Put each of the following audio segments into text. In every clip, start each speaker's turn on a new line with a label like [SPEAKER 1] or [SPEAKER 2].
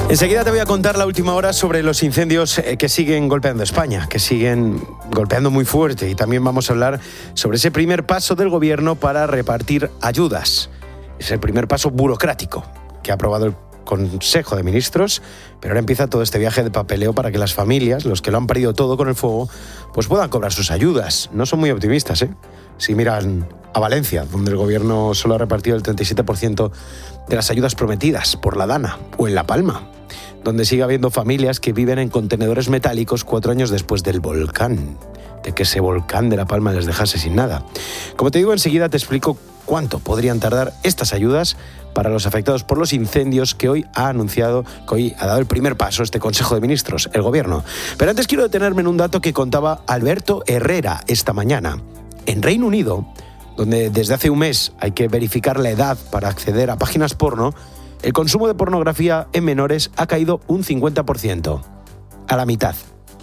[SPEAKER 1] Enseguida te voy a contar la última hora sobre los incendios que siguen golpeando España, que siguen golpeando muy fuerte. Y también vamos a hablar sobre ese primer paso del gobierno para repartir ayudas. Es el primer paso burocrático que ha aprobado el Consejo de Ministros, pero ahora empieza todo este viaje de papeleo para que las familias, los que lo han perdido todo con el fuego, pues puedan cobrar sus ayudas. No son muy optimistas, ¿eh? Si miran a Valencia, donde el gobierno solo ha repartido el 37% de las ayudas prometidas por la Dana, o en La Palma, donde sigue habiendo familias que viven en contenedores metálicos 4 años después del volcán, de que ese volcán de La Palma les dejase sin nada. Como te digo, enseguida te explico cuánto podrían tardar estas ayudas para los afectados por los incendios que hoy ha anunciado, que hoy ha dado el primer paso este Consejo de Ministros, el gobierno. Pero antes quiero detenerme en un dato que contaba Alberto Herrera esta mañana. En Reino Unido, donde desde hace un mes hay que verificar la edad para acceder a páginas porno, el consumo de pornografía en menores ha caído un 50%, a la mitad.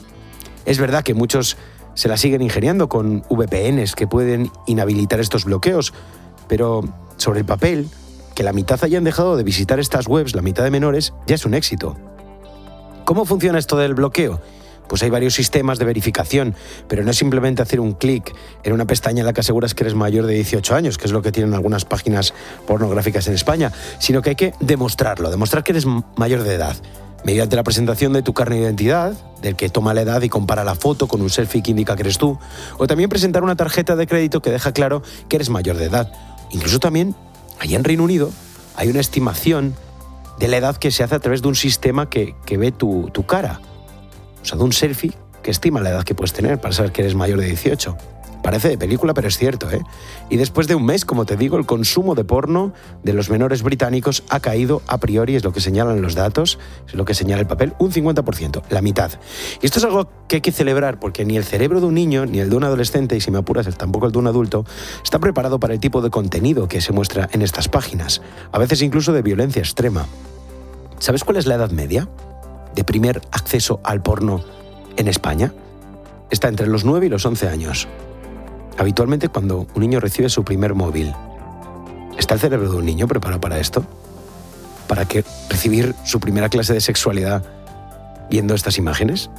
[SPEAKER 1] Es verdad que muchos se la siguen ingeniando con VPNs que pueden inhabilitar estos bloqueos, pero sobre el papel, que la mitad hayan dejado de visitar estas webs, la mitad de menores, ya es un éxito. ¿Cómo funciona esto del bloqueo? Pues hay varios sistemas de verificación, pero no es simplemente hacer un clic en una pestaña en la que aseguras que eres mayor de 18 años, que es lo que tienen algunas páginas pornográficas en España, sino que hay que demostrar que eres mayor de edad, mediante la presentación de tu carnet de identidad, del que toma la edad y compara la foto con un selfie que indica que eres tú, o también presentar una tarjeta de crédito que deja claro que eres mayor de edad. Incluso también, allí en Reino Unido, hay una estimación de la edad que se hace a través de un sistema que ve tu cara. O sea, de un selfie que estima la edad que puedes tener para saber que eres mayor de 18. Parece de película, pero es cierto, ¿eh? Y después de un mes, como te digo, el consumo de porno de los menores británicos ha caído a priori, es lo que señalan los datos, es lo que señala el papel, un 50%, la mitad. Y esto es algo que hay que celebrar porque ni el cerebro de un niño, ni el de un adolescente, y si me apuras, tampoco el de un adulto, está preparado para el tipo de contenido que se muestra en estas páginas, a veces incluso de violencia extrema. ¿Sabes cuál es la edad media de primer acceso al porno en España? Está entre los 9 y los 11 años. Habitualmente cuando un niño recibe su primer móvil, ¿está el cerebro de un niño preparado para esto? ¿Para que recibir su primera clase de sexualidad viendo estas imágenes?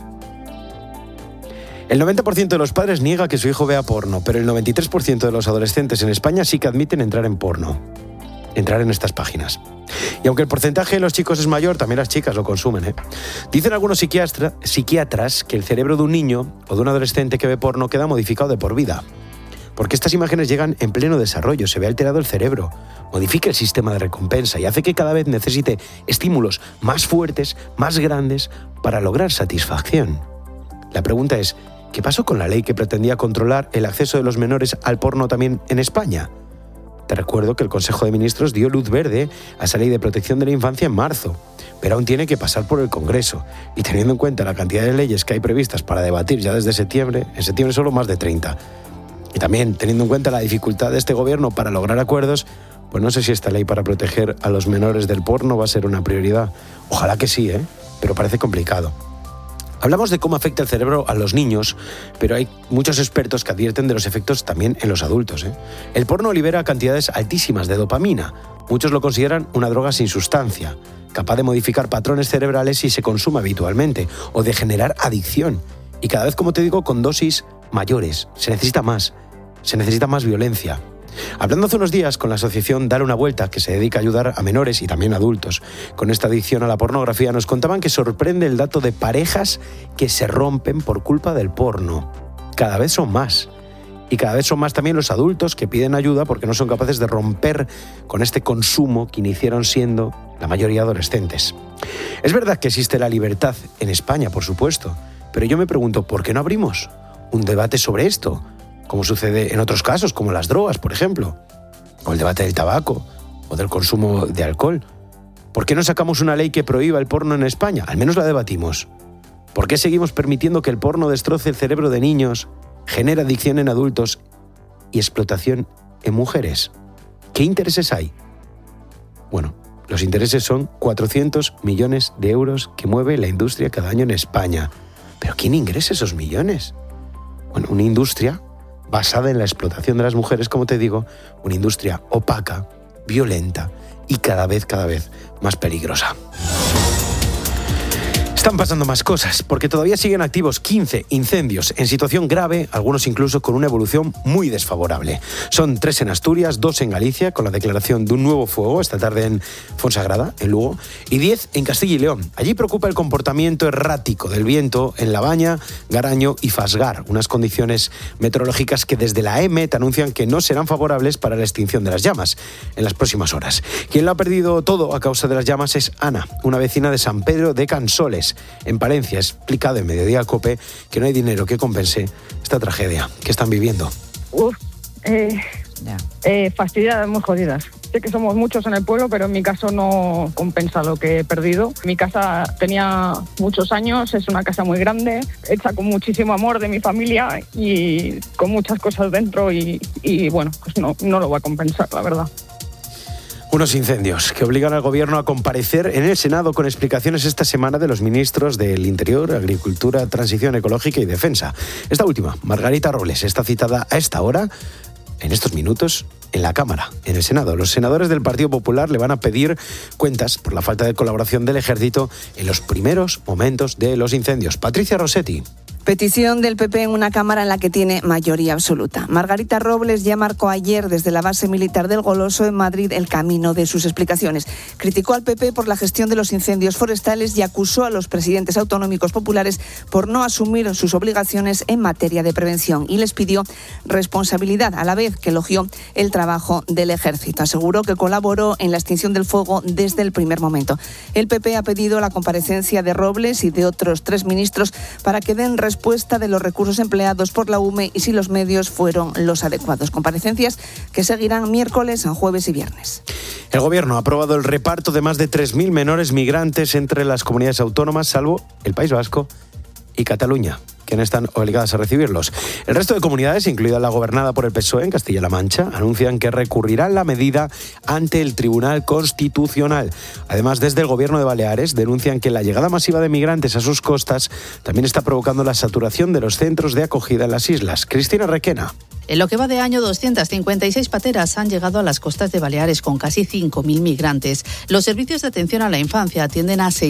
[SPEAKER 1] El 90% de los padres niega que su hijo vea porno, pero el 93% de los adolescentes en España sí que admiten entrar en porno, entrar en estas páginas. Y aunque el porcentaje de los chicos es mayor, también las chicas lo consumen, ¿eh? Dicen algunos psiquiatras que el cerebro de un niño o de un adolescente que ve porno queda modificado de por vida. Porque estas imágenes llegan en pleno desarrollo, se ve alterado el cerebro, modifica el sistema de recompensa y hace que cada vez necesite estímulos más fuertes, más grandes, para lograr satisfacción. La pregunta es, ¿qué pasó con la ley que pretendía controlar el acceso de los menores al porno también en España? Te recuerdo que el Consejo de Ministros dio luz verde a esa ley de protección de la infancia en marzo, pero aún tiene que pasar por el Congreso. Y teniendo en cuenta la cantidad de leyes que hay previstas para debatir ya desde septiembre, en septiembre solo más de 30, y también teniendo en cuenta la dificultad de este gobierno para lograr acuerdos, pues no sé si esta ley para proteger a los menores del porno va a ser una prioridad. Ojalá que sí, pero parece complicado. Hablamos de cómo afecta el cerebro a los niños, pero hay muchos expertos que advierten de los efectos también en los adultos. El porno libera cantidades altísimas de dopamina. Muchos lo consideran una droga sin sustancia, capaz de modificar patrones cerebrales si se consume habitualmente, o de generar adicción. Y cada vez, como te digo, con dosis mayores. Se necesita más violencia. Hablando hace unos días con la asociación Dale una Vuelta, que se dedica a ayudar a menores y también adultos con esta adicción a la pornografía, nos contaban que sorprende el dato de parejas que se rompen por culpa del porno. Cada vez son más. Y cada vez son más también los adultos que piden ayuda porque no son capaces de romper con este consumo que iniciaron siendo la mayoría adolescentes. Es verdad que existe la libertad en España, por supuesto, pero yo me pregunto, ¿por qué no abrimos un debate sobre esto? Como sucede en otros casos, como las drogas, por ejemplo, o el debate del tabaco, o del consumo de alcohol. ¿Por qué no sacamos una ley que prohíba el porno en España? Al menos la debatimos. ¿Por qué seguimos permitiendo que el porno destroce el cerebro de niños, genere adicción en adultos y explotación en mujeres? ¿Qué intereses hay? Bueno, los intereses son 400 millones de euros que mueve la industria cada año en España. ¿Pero quién ingresa esos millones? Bueno, una industria basada en la explotación de las mujeres, como te digo, una industria opaca, violenta y cada vez más peligrosa. Están pasando más cosas, porque todavía siguen activos 15 incendios en situación grave, algunos incluso con una evolución muy desfavorable. Son 3 en Asturias, 2 en Galicia, con la declaración de un nuevo fuego esta tarde en Fonsagrada, en Lugo, y 10 en Castilla y León. Allí preocupa el comportamiento errático del viento en La Baña, Garaño y Fasgar, unas condiciones meteorológicas que desde la EMET anuncian que no serán favorables para la extinción de las llamas en las próximas horas. Quien lo ha perdido todo a causa de las llamas es Ana, una vecina de San Pedro de Cansoles, en Palencia. Ha explicado en Mediodía Cope que no hay dinero que compense esta tragedia que están viviendo.
[SPEAKER 2] Fastidiadas, muy jodidas. Sé que somos muchos en el pueblo, pero en mi caso no compensa lo que he perdido. Mi casa tenía muchos años, es una casa muy grande, hecha con muchísimo amor de mi familia y con muchas cosas dentro y bueno, pues no lo va a compensar, la verdad.
[SPEAKER 1] Unos incendios que obligan al Gobierno a comparecer en el Senado con explicaciones esta semana de los ministros del Interior, Agricultura, Transición Ecológica y Defensa. Esta última, Margarita Robles, está citada a esta hora, en estos minutos, en la Cámara, en el Senado. Los senadores del Partido Popular le van a pedir cuentas por la falta de colaboración del Ejército en los primeros momentos de los incendios. Patricia Rossetti.
[SPEAKER 3] Petición del PP en una Cámara en la que tiene mayoría absoluta. Margarita Robles ya marcó ayer desde la base militar del Goloso en Madrid el camino de sus explicaciones. Criticó al PP por la gestión de los incendios forestales y acusó a los presidentes autonómicos populares por no asumir sus obligaciones en materia de prevención y les pidió responsabilidad, a la vez que elogió el trabajo del Ejército. Aseguró que colaboró en la extinción del fuego desde el primer momento. El PP ha pedido la comparecencia de Robles y de otros 3 ministros para que den respuesta de los recursos empleados por la UME y si los medios fueron los adecuados. Comparecencias que seguirán miércoles, jueves y viernes.
[SPEAKER 1] El Gobierno ha aprobado el reparto de más de 3.000 menores migrantes entre las comunidades autónomas, salvo el País Vasco y Cataluña, quienes están obligadas a recibirlos. El resto de comunidades, incluida la gobernada por el PSOE en Castilla-La Mancha, anuncian que recurrirán la medida ante el Tribunal Constitucional. Además, desde el Gobierno de Baleares denuncian que la llegada masiva de migrantes a sus costas también está provocando la saturación de los centros de acogida en las islas. Cristina Requena.
[SPEAKER 4] En lo que va de año, 256 pateras han llegado a las costas de Baleares con casi 5.000 migrantes. Los servicios de atención a la infancia atienden a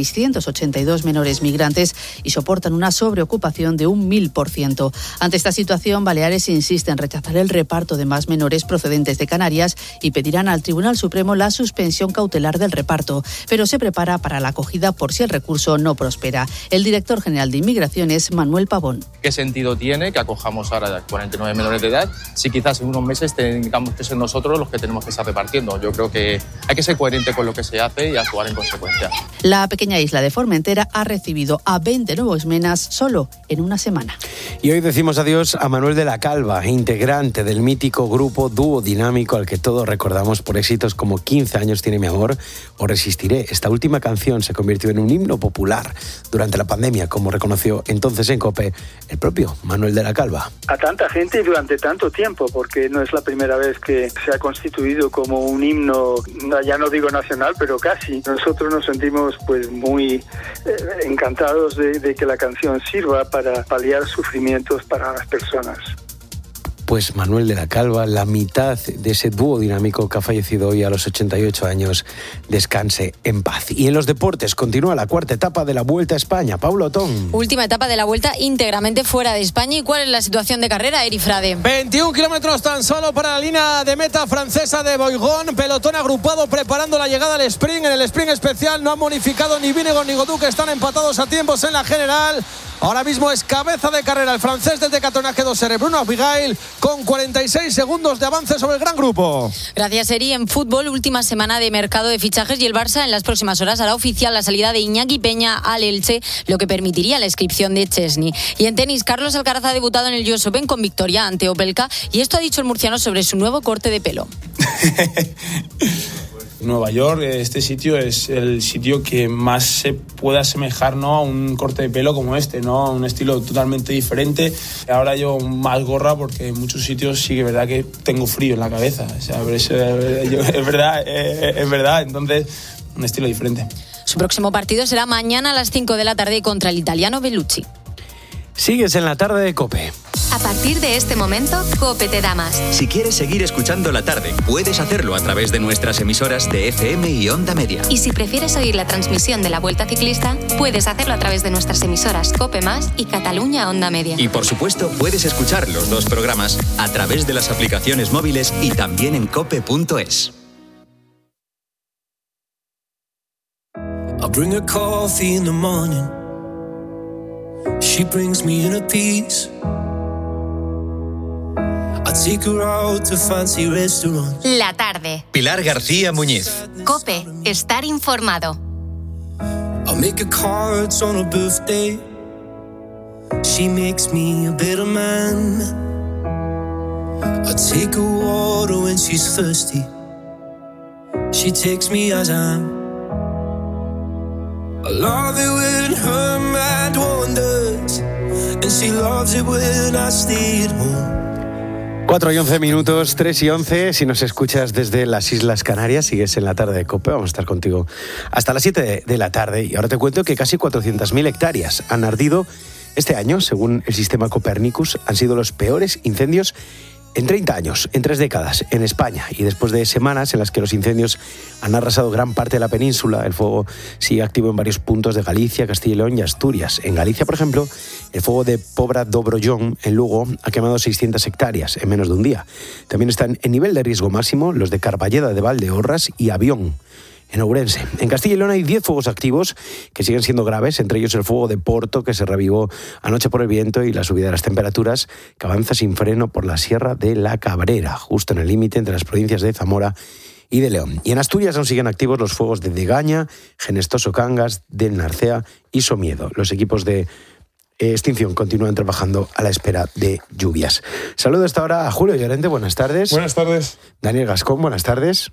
[SPEAKER 4] 682 menores migrantes y soportan una sobreocupación de un 1000%. Ante esta situación, Baleares insiste en rechazar el reparto de más menores procedentes de Canarias y pedirán al Tribunal Supremo la suspensión cautelar del reparto, pero se prepara para la acogida por si el recurso no prospera. El director general de Inmigración es Manuel Pavón.
[SPEAKER 5] ¿Qué sentido tiene que acojamos ahora a 49 menores de edad si quizás en unos meses tengamos que ser nosotros los que tenemos que estar repartiendo? Yo creo que hay que ser coherente con lo que se hace y actuar en consecuencia.
[SPEAKER 4] La pequeña isla de Formentera ha recibido a 20 nuevos menas solo en una semana.
[SPEAKER 1] Y hoy decimos adiós a Manuel de la Calva, integrante del mítico grupo Dúo Dinámico al que todos recordamos por éxitos como 15 años tiene mi amor o Resistiré. Esta última canción se convirtió en un himno popular durante la pandemia, como reconoció entonces en COPE el propio Manuel de la Calva.
[SPEAKER 6] A tanta gente y durante tanto tiempo, porque no es la primera vez que se ha constituido como un himno, ya no digo nacional, pero casi. Nosotros nos sentimos pues muy encantados de que la canción sirva para paliar sufrimientos para las personas.
[SPEAKER 1] Pues Manuel de la Calva, la mitad de ese dúo dinámico que ha fallecido hoy a los 88 años, descanse en paz. Y en los deportes continúa la 4ª etapa de la Vuelta a España. Paulo Otón.
[SPEAKER 7] Última etapa de la Vuelta íntegramente fuera de España. ¿Y cuál es la situación de carrera, Eri Frade?
[SPEAKER 8] 21 kilómetros tan solo para la línea de meta francesa de Boigón. Pelotón agrupado preparando la llegada al sprint. En el sprint especial no han bonificado ni Vinegar ni Godú, que están empatados a tiempos en la general. Ahora mismo es cabeza de carrera el francés del Decatonaje 2R, Bruno Abigail, con 46 segundos de avance sobre el gran grupo.
[SPEAKER 7] Gracias, Eri. En fútbol, última semana de mercado de fichajes y el Barça en las próximas horas hará oficial la salida de Iñaki Peña al Elche, lo que permitiría la inscripción de Chesney. Y en tenis, Carlos Alcaraz ha debutado en el US Open con victoria ante Opelka y esto ha dicho el murciano sobre su nuevo corte de pelo.
[SPEAKER 9] Nueva York, este sitio es el sitio que más se puede asemejar, ¿no?, a un corte de pelo como este, ¿no?, un estilo totalmente diferente. Ahora llevo más gorra porque en muchos sitios sí que es verdad que tengo frío en la cabeza, o sea, es verdad, entonces un estilo diferente.
[SPEAKER 7] Su próximo partido será mañana a las 5 de la tarde contra el italiano Bellucci.
[SPEAKER 1] Sigues en la tarde de COPE.
[SPEAKER 10] A partir de este momento, COPE te da más.
[SPEAKER 11] Si quieres seguir escuchando La Tarde, puedes hacerlo a través de nuestras emisoras de FM y Onda Media.
[SPEAKER 10] Y si prefieres oír la transmisión de la Vuelta Ciclista, puedes hacerlo a través de nuestras emisoras COPE Más y Cataluña Onda Media.
[SPEAKER 11] Y por supuesto, puedes escuchar los dos programas a través de las aplicaciones móviles y también en cope.es.
[SPEAKER 12] I'll bring her coffee in the morning. She brings me in a piece. I take her out to fancy restaurants.
[SPEAKER 10] La Tarde.
[SPEAKER 11] Pilar García Muñiz.
[SPEAKER 10] COPE. Estar informado.
[SPEAKER 12] I'll make her cards on her birthday. She makes me a better man. I take her water when she's thirsty. She takes me as I am. I love it when her mind wanders, and she loves it when I stay at home.
[SPEAKER 1] 4 y 11 minutos, 3 y 11. Si nos escuchas desde las Islas Canarias, sigues en La Tarde de COPE. Vamos a estar contigo hasta las 7 de la tarde. Y ahora te cuento que casi 400.000 hectáreas han ardido este año, según el sistema Copernicus. Han sido los peores incendios en 30 años, en 3 décadas, en España. Y después de semanas en las que los incendios han arrasado gran parte de la península, el fuego sigue activo en varios puntos de Galicia, Castilla y León y Asturias. En Galicia, por ejemplo, el fuego de Pobra do Brollón, en Lugo, ha quemado 600 hectáreas en menos de un día. También están en nivel de riesgo máximo los de Carballeda de Valdeorras y Avión, en Ourense. En Castilla y León hay 10 fuegos activos que siguen siendo graves, entre ellos el fuego de Porto, que se revivó anoche por el viento y la subida de las temperaturas, que avanza sin freno por la Sierra de la Cabrera, justo en el límite entre las provincias de Zamora y de León. Y en Asturias aún siguen activos los fuegos de Degaña, Genestoso Cangas, del Narcea y Somiedo. Los equipos de extinción continúan trabajando a la espera de lluvias. Saludo hasta ahora a Julio Llorente, buenas tardes.
[SPEAKER 13] Buenas tardes.
[SPEAKER 1] Daniel Gascón, buenas tardes.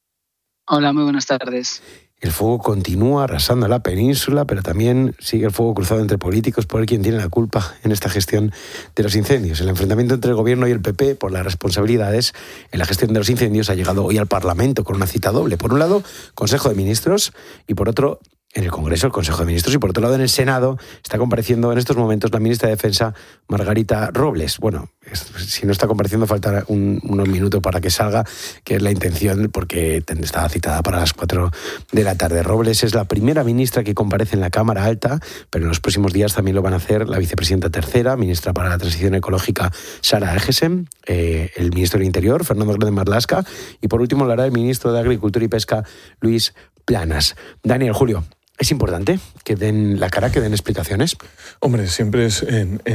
[SPEAKER 14] Hola, muy buenas tardes.
[SPEAKER 1] El fuego continúa arrasando la península, pero también sigue el fuego cruzado entre políticos por ver quién tiene la culpa en esta gestión de los incendios. El enfrentamiento entre el Gobierno y el PP por las responsabilidades en la gestión de los incendios ha llegado hoy al Parlamento con una cita doble. Por un lado, Consejo de Ministros, y por otro, en el Congreso, el Consejo de Ministros, y por otro lado, en el Senado, está compareciendo en estos momentos la ministra de Defensa, Margarita Robles. Bueno, si no está compareciendo, falta unos minutos para que salga, que es la intención, porque estaba citada para las 4 de la tarde. Robles es la primera ministra que comparece en la Cámara Alta, pero en los próximos días también lo van a hacer la vicepresidenta tercera, ministra para la Transición Ecológica, Sara Egesen, el ministro del Interior, Fernando Grande Marlaska, y por último lo hará el ministro de Agricultura y Pesca, Luis Planas. Daniel, Julio, ¿es importante que den la cara, que den explicaciones?
[SPEAKER 13] Hombre, siempre es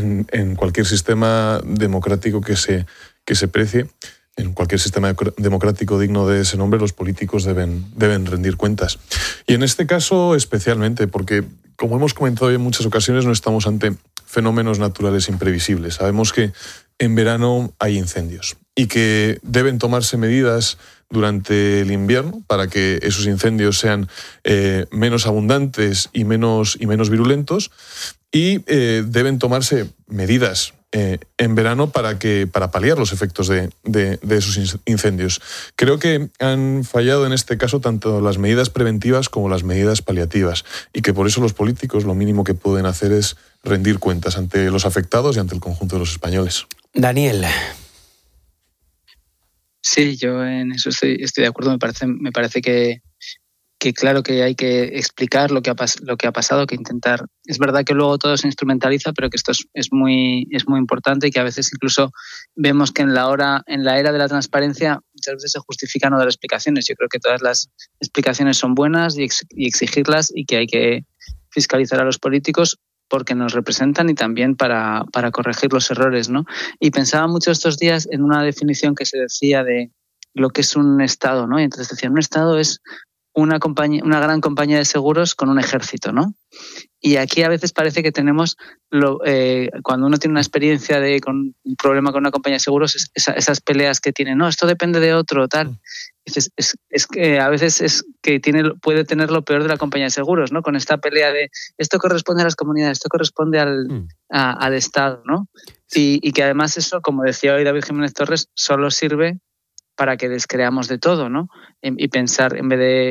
[SPEAKER 13] en cualquier sistema democrático que se precie, en cualquier sistema democrático digno de ese nombre, los políticos deben rendir cuentas. Y en este caso especialmente, porque como hemos comentado en muchas ocasiones, no estamos ante fenómenos naturales imprevisibles. Sabemos que en verano hay incendios y que deben tomarse medidas durante el invierno para que esos incendios sean menos abundantes y menos virulentos, y deben tomarse medidas en verano para paliar los efectos de esos incendios. Creo que han fallado en este caso tanto las medidas preventivas como las medidas paliativas, y que por eso los políticos lo mínimo que pueden hacer es rendir cuentas ante los afectados y ante el conjunto de los españoles.
[SPEAKER 1] Daniel.
[SPEAKER 14] Sí, yo en eso estoy de acuerdo. Me parece que claro que hay que explicar lo que ha pasado, que intentar. Es verdad que luego todo se instrumentaliza, pero que esto es muy importante, y que a veces incluso vemos que en la era de la transparencia muchas veces se justifican no dar explicaciones. Yo creo que todas las explicaciones son buenas y exigirlas, y que hay que fiscalizar a los políticos porque nos representan y también para corregir los errores, ¿no? Y pensaba mucho estos días en una definición que se decía de lo que es un Estado, ¿no? Y entonces decían, un Estado es una gran compañía de seguros con un ejército, ¿no? Y aquí a veces parece que tenemos, cuando uno tiene una experiencia con un problema con una compañía de seguros, esas peleas que tienen, no, esto depende de otro, tal. Es que a veces es que puede tener lo peor de la compañía de seguros, ¿no? Con esta pelea de esto corresponde a las comunidades, esto corresponde al Estado, ¿no? Y que además eso, como decía hoy David Jiménez Torres, solo sirve para que descreamos de todo, ¿no? Y pensar, en vez de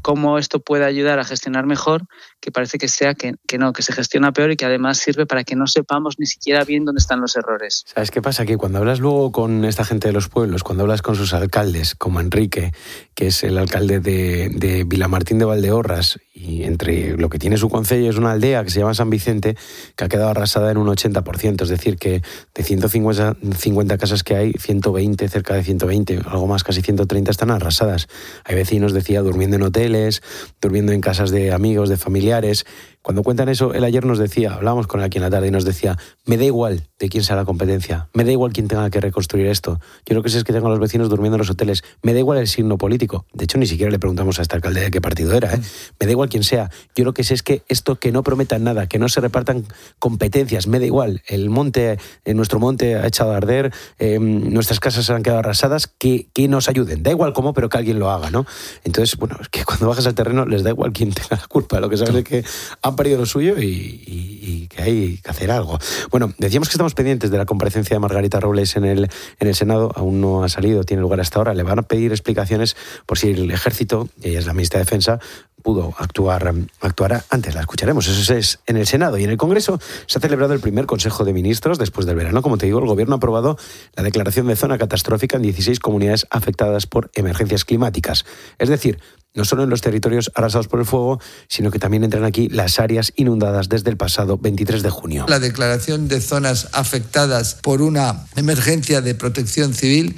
[SPEAKER 14] cómo esto puede ayudar a gestionar mejor, que parece que sea que no, que se gestiona peor y que además sirve para que no sepamos ni siquiera bien dónde están los errores.
[SPEAKER 1] ¿Sabes qué pasa? Que cuando hablas luego con esta gente de los pueblos, cuando hablas con sus alcaldes, como Enrique, que es el alcalde de Vilamartín de Valdeorras, y entre lo que tiene su concello es una aldea que se llama San Vicente, que ha quedado arrasada en un 80%, es decir, que de 150 casas que hay, 120, cerca de 120, algo más, casi 130 están arrasadas. Hay vecinos, decía, durmiendo en hoteles, durmiendo en casas de amigos, de familiares. Cuando cuentan eso, él ayer nos decía, hablábamos con él aquí en la tarde y nos decía, me da igual de quién sea la competencia, me da igual quién tenga que reconstruir esto. Yo lo que sé es que tengo a los vecinos durmiendo en los hoteles, me da igual el signo político. De hecho, ni siquiera le preguntamos a este alcalde de qué partido era, ¿eh? Me da igual quién sea. Yo lo que sé es que esto, que no prometan nada, que no se repartan competencias, me da igual. El monte, nuestro monte ha echado a arder, nuestras casas han quedado arrasadas, que nos ayuden. Da igual cómo, pero que alguien lo haga, ¿no? Entonces, bueno, es que cuando bajas al terreno les da igual quién tenga la culpa. Lo que saben es que han perdido lo suyo y que hay que hacer algo. Bueno, decíamos que estamos pendientes de la comparecencia de Margarita Robles en el Senado. Aún no ha salido, tiene lugar hasta ahora. Le van a pedir explicaciones por si el Ejército, y ella es la ministra de Defensa, pudo actuar antes. La escucharemos. Eso es en el Senado. Y en el Congreso se ha celebrado el primer Consejo de Ministros después del verano. Como te digo, el Gobierno ha aprobado la declaración de zona catastrófica en 16 comunidades afectadas por emergencias climáticas. Es decir, no solo en los territorios arrasados por el fuego, sino que también entran aquí las áreas inundadas desde el pasado 23 de junio.
[SPEAKER 15] La declaración de zonas afectadas por una emergencia de protección civil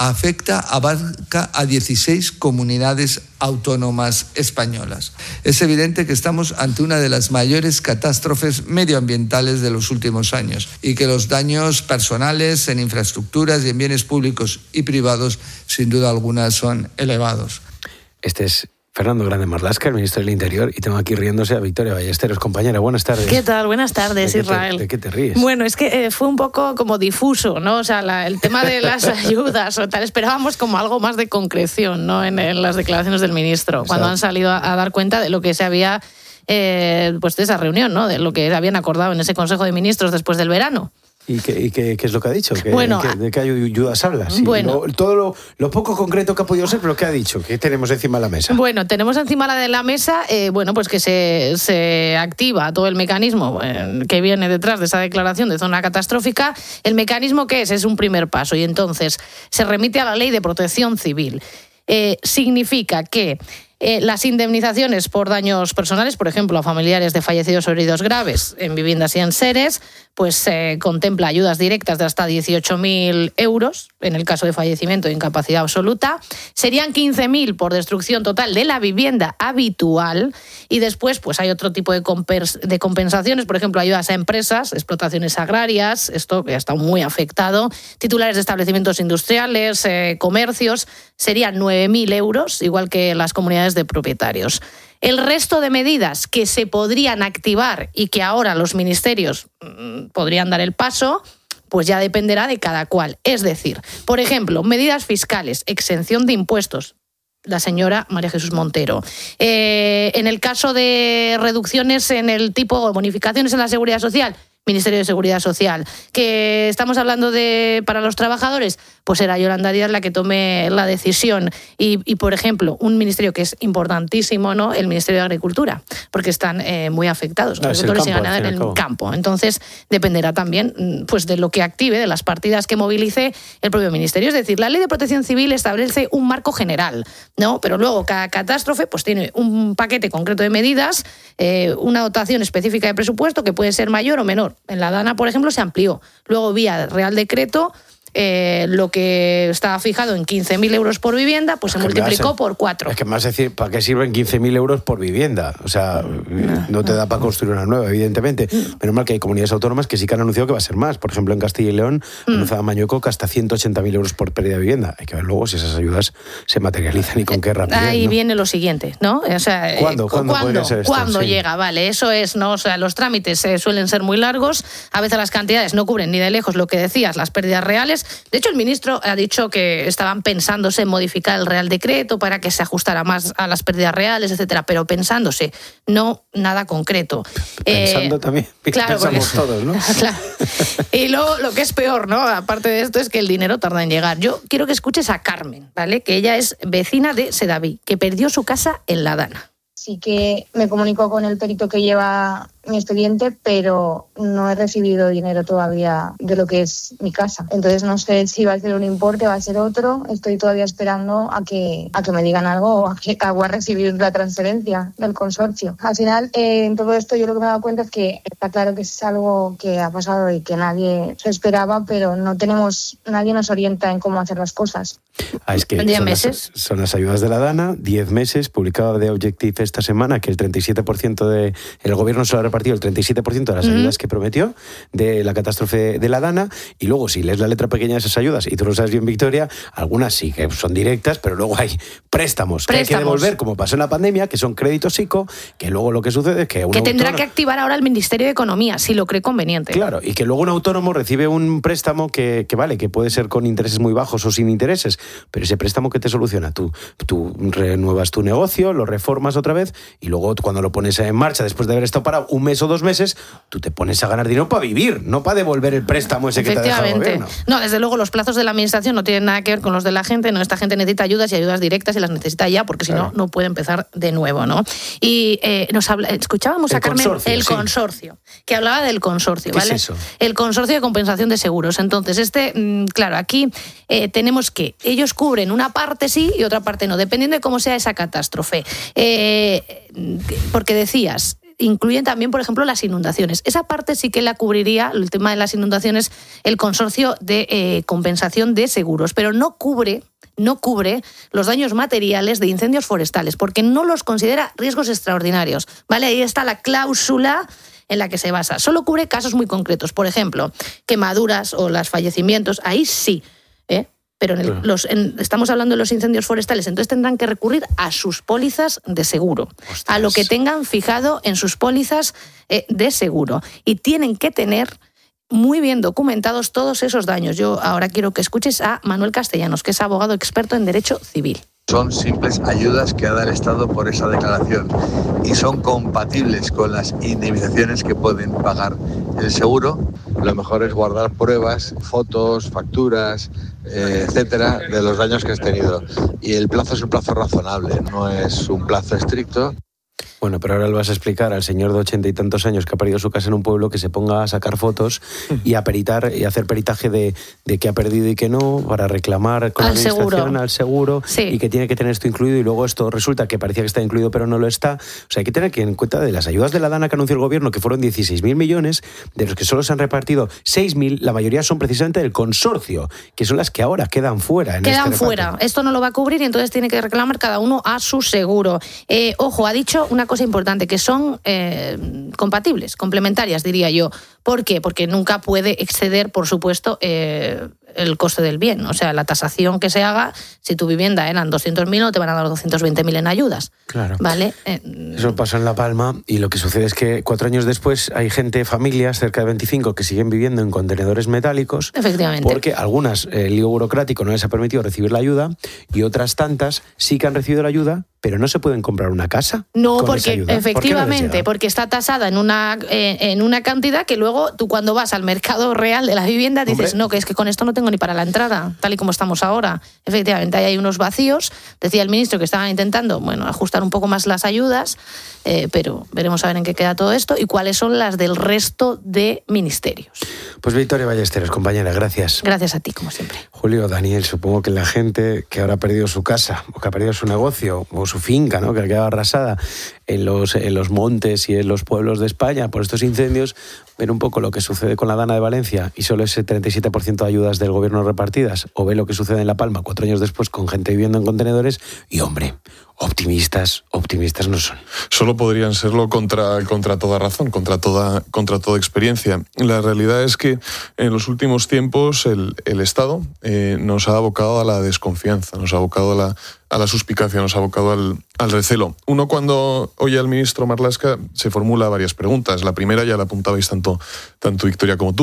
[SPEAKER 15] abarca a 16 comunidades autónomas españolas. Es evidente que estamos ante una de las mayores catástrofes medioambientales de los últimos años y que los daños personales en infraestructuras y en bienes públicos y privados, sin duda alguna, son elevados.
[SPEAKER 1] Este es Fernando Grande Marlaska, el ministro del Interior, y tengo aquí riéndose a Victoria Ballesteros. Compañera, buenas tardes.
[SPEAKER 16] ¿Qué tal? Buenas tardes, Israel.
[SPEAKER 1] ¿De qué te ríes?
[SPEAKER 16] Bueno, es que fue un poco como difuso, ¿no? O sea, el tema de las ayudas o tal, esperábamos como algo más de concreción, ¿no? En las declaraciones del ministro, cuando han salido a dar cuenta de lo que se había, pues de esa reunión, ¿no? De lo que habían acordado en ese Consejo de Ministros después del verano.
[SPEAKER 1] ¿Y qué es lo que ha dicho?
[SPEAKER 16] Bueno,
[SPEAKER 1] ¿De qué ayudas hablas? Sí,
[SPEAKER 16] bueno,
[SPEAKER 1] todo lo poco concreto que ha podido ser, pero ¿qué ha dicho? ¿Qué tenemos encima de la mesa?
[SPEAKER 16] Bueno, tenemos encima de la mesa, pues que se activa todo el mecanismo que viene detrás de esa declaración de zona catastrófica. ¿El mecanismo qué es? Es un primer paso y entonces se remite a la Ley de Protección Civil. Significa que las indemnizaciones por daños personales, por ejemplo, a familiares de fallecidos o heridos graves en viviendas y en seres, pues se contempla ayudas directas de hasta 18.000 euros en el caso de fallecimiento e incapacidad absoluta. Serían 15.000 por destrucción total de la vivienda habitual. Y después pues hay otro tipo de compensaciones, por ejemplo, ayudas a empresas, explotaciones agrarias, esto que ha estado muy afectado, titulares de establecimientos industriales, comercios, serían 9.000 euros, igual que las comunidades de propietarios. El resto de medidas que se podrían activar y que ahora los ministerios podrían dar el paso, pues ya dependerá de cada cual. Es decir, por ejemplo, medidas fiscales, exención de impuestos, la señora María Jesús Montero. En el caso de reducciones en el tipo o bonificaciones en la Seguridad Social, Ministerio de Seguridad Social. Que estamos hablando de para los trabajadores, pues será Yolanda Díaz la que tome la decisión. Y por ejemplo, un ministerio que es importantísimo, ¿no? El Ministerio de Agricultura, porque están muy afectados, agricultores y ganaderos en el campo. Entonces, dependerá también pues de lo que active, de las partidas que movilice el propio ministerio. Es decir, la Ley de Protección Civil establece un marco general, ¿no? Pero luego cada catástrofe pues tiene un paquete concreto de medidas, una dotación específica de presupuesto que puede ser mayor o menor. En la DANA, por ejemplo, se amplió. Luego, vía Real Decreto, lo que estaba fijado en 15.000 euros por vivienda, pues se multiplicó por 4.
[SPEAKER 1] Es que más decir, ¿para qué sirven 15.000 euros por vivienda? O sea, no te da para construir una nueva, evidentemente. Menos mal que hay comunidades autónomas que sí que han anunciado que va a ser más. Por ejemplo, en Castilla y León, anunciaba Mañueco que hasta 180.000 euros por pérdida de vivienda. Hay que ver luego si esas ayudas se materializan y con qué rapidez.
[SPEAKER 16] Ahí
[SPEAKER 1] ¿no?
[SPEAKER 16] viene lo siguiente, ¿no? O sea,
[SPEAKER 1] ¿Cuándo podría ser esto?
[SPEAKER 16] ¿Cuándo
[SPEAKER 1] sí.
[SPEAKER 16] llega? Vale, eso es, ¿no? O sea, los trámites suelen ser muy largos. A veces las cantidades no cubren ni de lejos lo que decías, las pérdidas reales. De hecho, el ministro ha dicho que estaban pensándose en modificar el Real Decreto para que se ajustara más a las pérdidas reales, etcétera, pero pensándose, no nada concreto.
[SPEAKER 1] Pensando también,
[SPEAKER 16] claro,
[SPEAKER 1] pensamos todos, ¿no?
[SPEAKER 16] Claro. Y luego, lo que es peor, ¿no? Aparte de esto, es que el dinero tarda en llegar. Yo quiero que escuches a Carmen, ¿vale? Que ella es vecina de Sedaví, que perdió su casa en La Dana.
[SPEAKER 17] Sí que me comunico con el perito que lleva mi expediente, pero no he recibido dinero todavía de lo que es mi casa. Entonces no sé si va a ser un importe, va a ser otro. Estoy todavía esperando a que me digan algo o a voy a recibir la transferencia del consorcio. Al final, en todo esto yo lo que me he dado cuenta es que está claro que es algo que ha pasado y que nadie se esperaba, pero nadie nos orienta en cómo hacer las cosas.
[SPEAKER 1] Es que
[SPEAKER 16] 10 meses.
[SPEAKER 1] Son las ayudas de La Dana, 10 meses, publicaba The Objective esta semana que el 37% el gobierno se lo ha repartido el 37% de las ayudas que prometió de la catástrofe de La Dana, y luego si lees la letra pequeña de esas ayudas, y tú lo sabes bien, Victoria, algunas sí que son directas, pero luego hay préstamos que hay que devolver, como pasó en la pandemia, que son créditos ICO, que luego lo que sucede es que
[SPEAKER 16] tendrá que activar ahora el Ministerio de Economía, si lo cree conveniente.
[SPEAKER 1] Claro, y que luego un autónomo recibe un préstamo que vale, que puede ser con intereses muy bajos o sin intereses, pero ese préstamo que te soluciona, tú renuevas tu negocio, lo reformas otra vez, y luego cuando lo pones en marcha, después de haber estado parado un mes o 2 meses, tú te pones a ganar dinero para vivir, no para devolver el préstamo ese que te ha dejado el gobierno.
[SPEAKER 16] No, desde luego los plazos de la administración no tienen nada que ver con los de la gente, no, esta gente necesita ayudas y ayudas directas y las necesita ya, porque si no puede empezar de nuevo, ¿no? Y escuchábamos a Carmen consorcio, que hablaba del consorcio, ¿vale?
[SPEAKER 1] ¿Qué es eso?
[SPEAKER 16] El consorcio de compensación de seguros. Entonces, claro, aquí tenemos que ellos cubren una parte sí y otra parte no, dependiendo de cómo sea esa catástrofe. Porque decías, incluyen también, por ejemplo, las inundaciones. Esa parte sí que la cubriría, el tema de las inundaciones, el consorcio de compensación de seguros, pero no cubre los daños materiales de incendios forestales, porque no los considera riesgos extraordinarios, ¿vale? Ahí está la cláusula en la que se basa. Solo cubre casos muy concretos, por ejemplo, quemaduras o los fallecimientos, ahí sí, pero estamos hablando de los incendios forestales, entonces tendrán que recurrir a sus pólizas de seguro, a lo que tengan fijado en sus pólizas de seguro, y tienen que tener muy bien documentados todos esos daños. Yo ahora quiero que escuches a Manuel Castellanos, que es abogado experto en derecho civil.
[SPEAKER 18] Son simples ayudas que da el Estado por esa declaración y son compatibles con las indemnizaciones que pueden pagar el seguro. Lo mejor es guardar pruebas, fotos, facturas, etcétera, de los daños que has tenido. Y el plazo es un plazo razonable, no es un plazo estricto.
[SPEAKER 1] Bueno, pero ahora le vas a explicar al señor de 80 y tantos años que ha perdido su casa en un pueblo que se ponga a sacar fotos y a peritar y a hacer peritaje de qué ha perdido y qué no, para reclamar con la administración al seguro, sí, y que tiene que tener esto incluido, y luego esto resulta que parecía que está incluido pero no lo está. O sea, hay que tener en cuenta de las ayudas de La Dana que anunció el gobierno, que fueron 16.000 millones, de los que solo se han repartido 6.000, la mayoría son precisamente del consorcio, que son las que ahora quedan fuera.
[SPEAKER 16] Quedan fuera. Esto no lo va a cubrir y entonces tiene que reclamar cada uno a su seguro. Ojo, ha dicho una cosa importante, que son compatibles, complementarias, diría yo. ¿Por qué? Porque nunca puede exceder, por supuesto, el coste del bien. O sea, la tasación que se haga, si tu vivienda eran 200.000, no te van a dar 220.000 en ayudas.
[SPEAKER 1] Claro.
[SPEAKER 16] ¿Vale?
[SPEAKER 1] Eso pasó en La Palma, y lo que sucede es que 4 años después hay familias, cerca de 25, que siguen viviendo en contenedores metálicos.
[SPEAKER 16] Efectivamente.
[SPEAKER 1] Porque algunas, el lío burocrático no les ha permitido recibir la ayuda, y otras tantas sí que han recibido la ayuda, pero no se pueden comprar una casa.
[SPEAKER 16] No, porque efectivamente, porque está tasada en una cantidad que luego tú, cuando vas al mercado real de la vivienda, dices, no, que es que con esto no tengo ni para la entrada, tal y como estamos ahora. Efectivamente, ahí hay unos vacíos. Decía el ministro que estaban intentando, ajustar un poco más las ayudas, pero veremos a ver en qué queda todo esto y cuáles son las del resto de ministerios.
[SPEAKER 1] Pues Victoria Ballesteros, compañera, gracias.
[SPEAKER 16] Gracias a ti, como siempre.
[SPEAKER 1] Julio, Daniel, supongo que la gente que ahora ha perdido su casa, o que ha perdido su negocio, o su finca, ¿no?, que ha quedado arrasada en los montes y en los pueblos de España por estos incendios, ven un poco lo que sucede con la Dana de Valencia y solo ese 37% de ayudas del gobierno repartidas, o ve lo que sucede en La Palma 4 años después con gente viviendo en contenedores, y hombre, optimistas no son.
[SPEAKER 13] Solo podrían serlo contra toda razón, contra toda experiencia. La realidad es que en los últimos tiempos el Estado nos ha abocado a la desconfianza, nos ha abocado a la suspicacia, nos ha abocado al recelo. Uno, cuando oye al ministro Marlaska, se formula varias preguntas. La primera ya la apuntabais tanto Victoria como tú.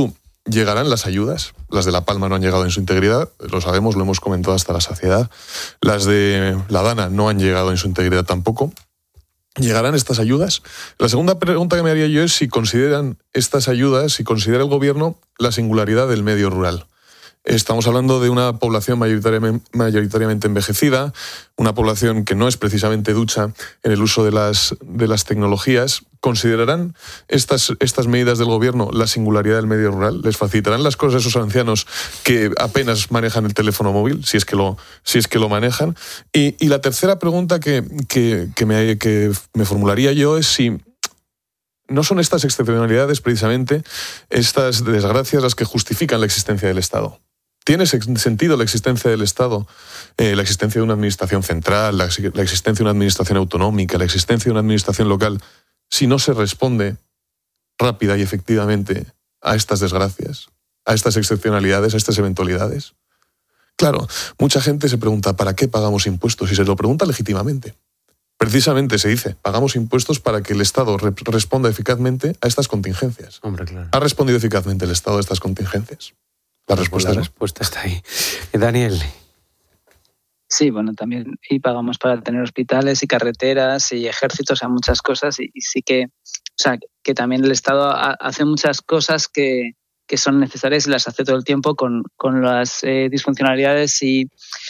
[SPEAKER 13] llegarán las ayudas. Las de La Palma no han llegado en su integridad, lo sabemos, lo hemos comentado hasta la saciedad. Las de La Dana no han llegado en su integridad tampoco. ¿Llegarán estas ayudas? La segunda pregunta que me haría yo es si consideran estas ayudas, si considera el Gobierno la singularidad del medio rural. Estamos hablando de una población mayoritariamente envejecida, una población que no es precisamente ducha en el uso de las tecnologías. ¿Considerarán estas medidas del Gobierno la singularidad del medio rural? ¿Les facilitarán las cosas a esos ancianos que apenas manejan el teléfono móvil, si es que lo manejan? Y la tercera pregunta que me formularía yo es si no son estas excepcionalidades, precisamente, estas desgracias las que justifican la existencia del Estado. ¿Tiene sentido la existencia del Estado, la existencia de una administración central, la existencia de una administración autonómica, la existencia de una administración local, si no se responde rápida y efectivamente a estas desgracias, a estas excepcionalidades, a estas eventualidades? Claro, mucha gente se pregunta, ¿para qué pagamos impuestos? Y se lo pregunta legítimamente. Precisamente se dice, pagamos impuestos para que el Estado responda eficazmente a estas contingencias.
[SPEAKER 1] Hombre, claro.
[SPEAKER 13] ¿Ha respondido eficazmente el Estado a estas contingencias? La respuesta
[SPEAKER 1] está ahí. Daniel.
[SPEAKER 14] Sí, bueno, también y pagamos para tener hospitales y carreteras y ejércitos, a muchas cosas y sí que, que también el Estado hace muchas cosas que son necesarias y las hace todo el tiempo con las disfuncionalidades y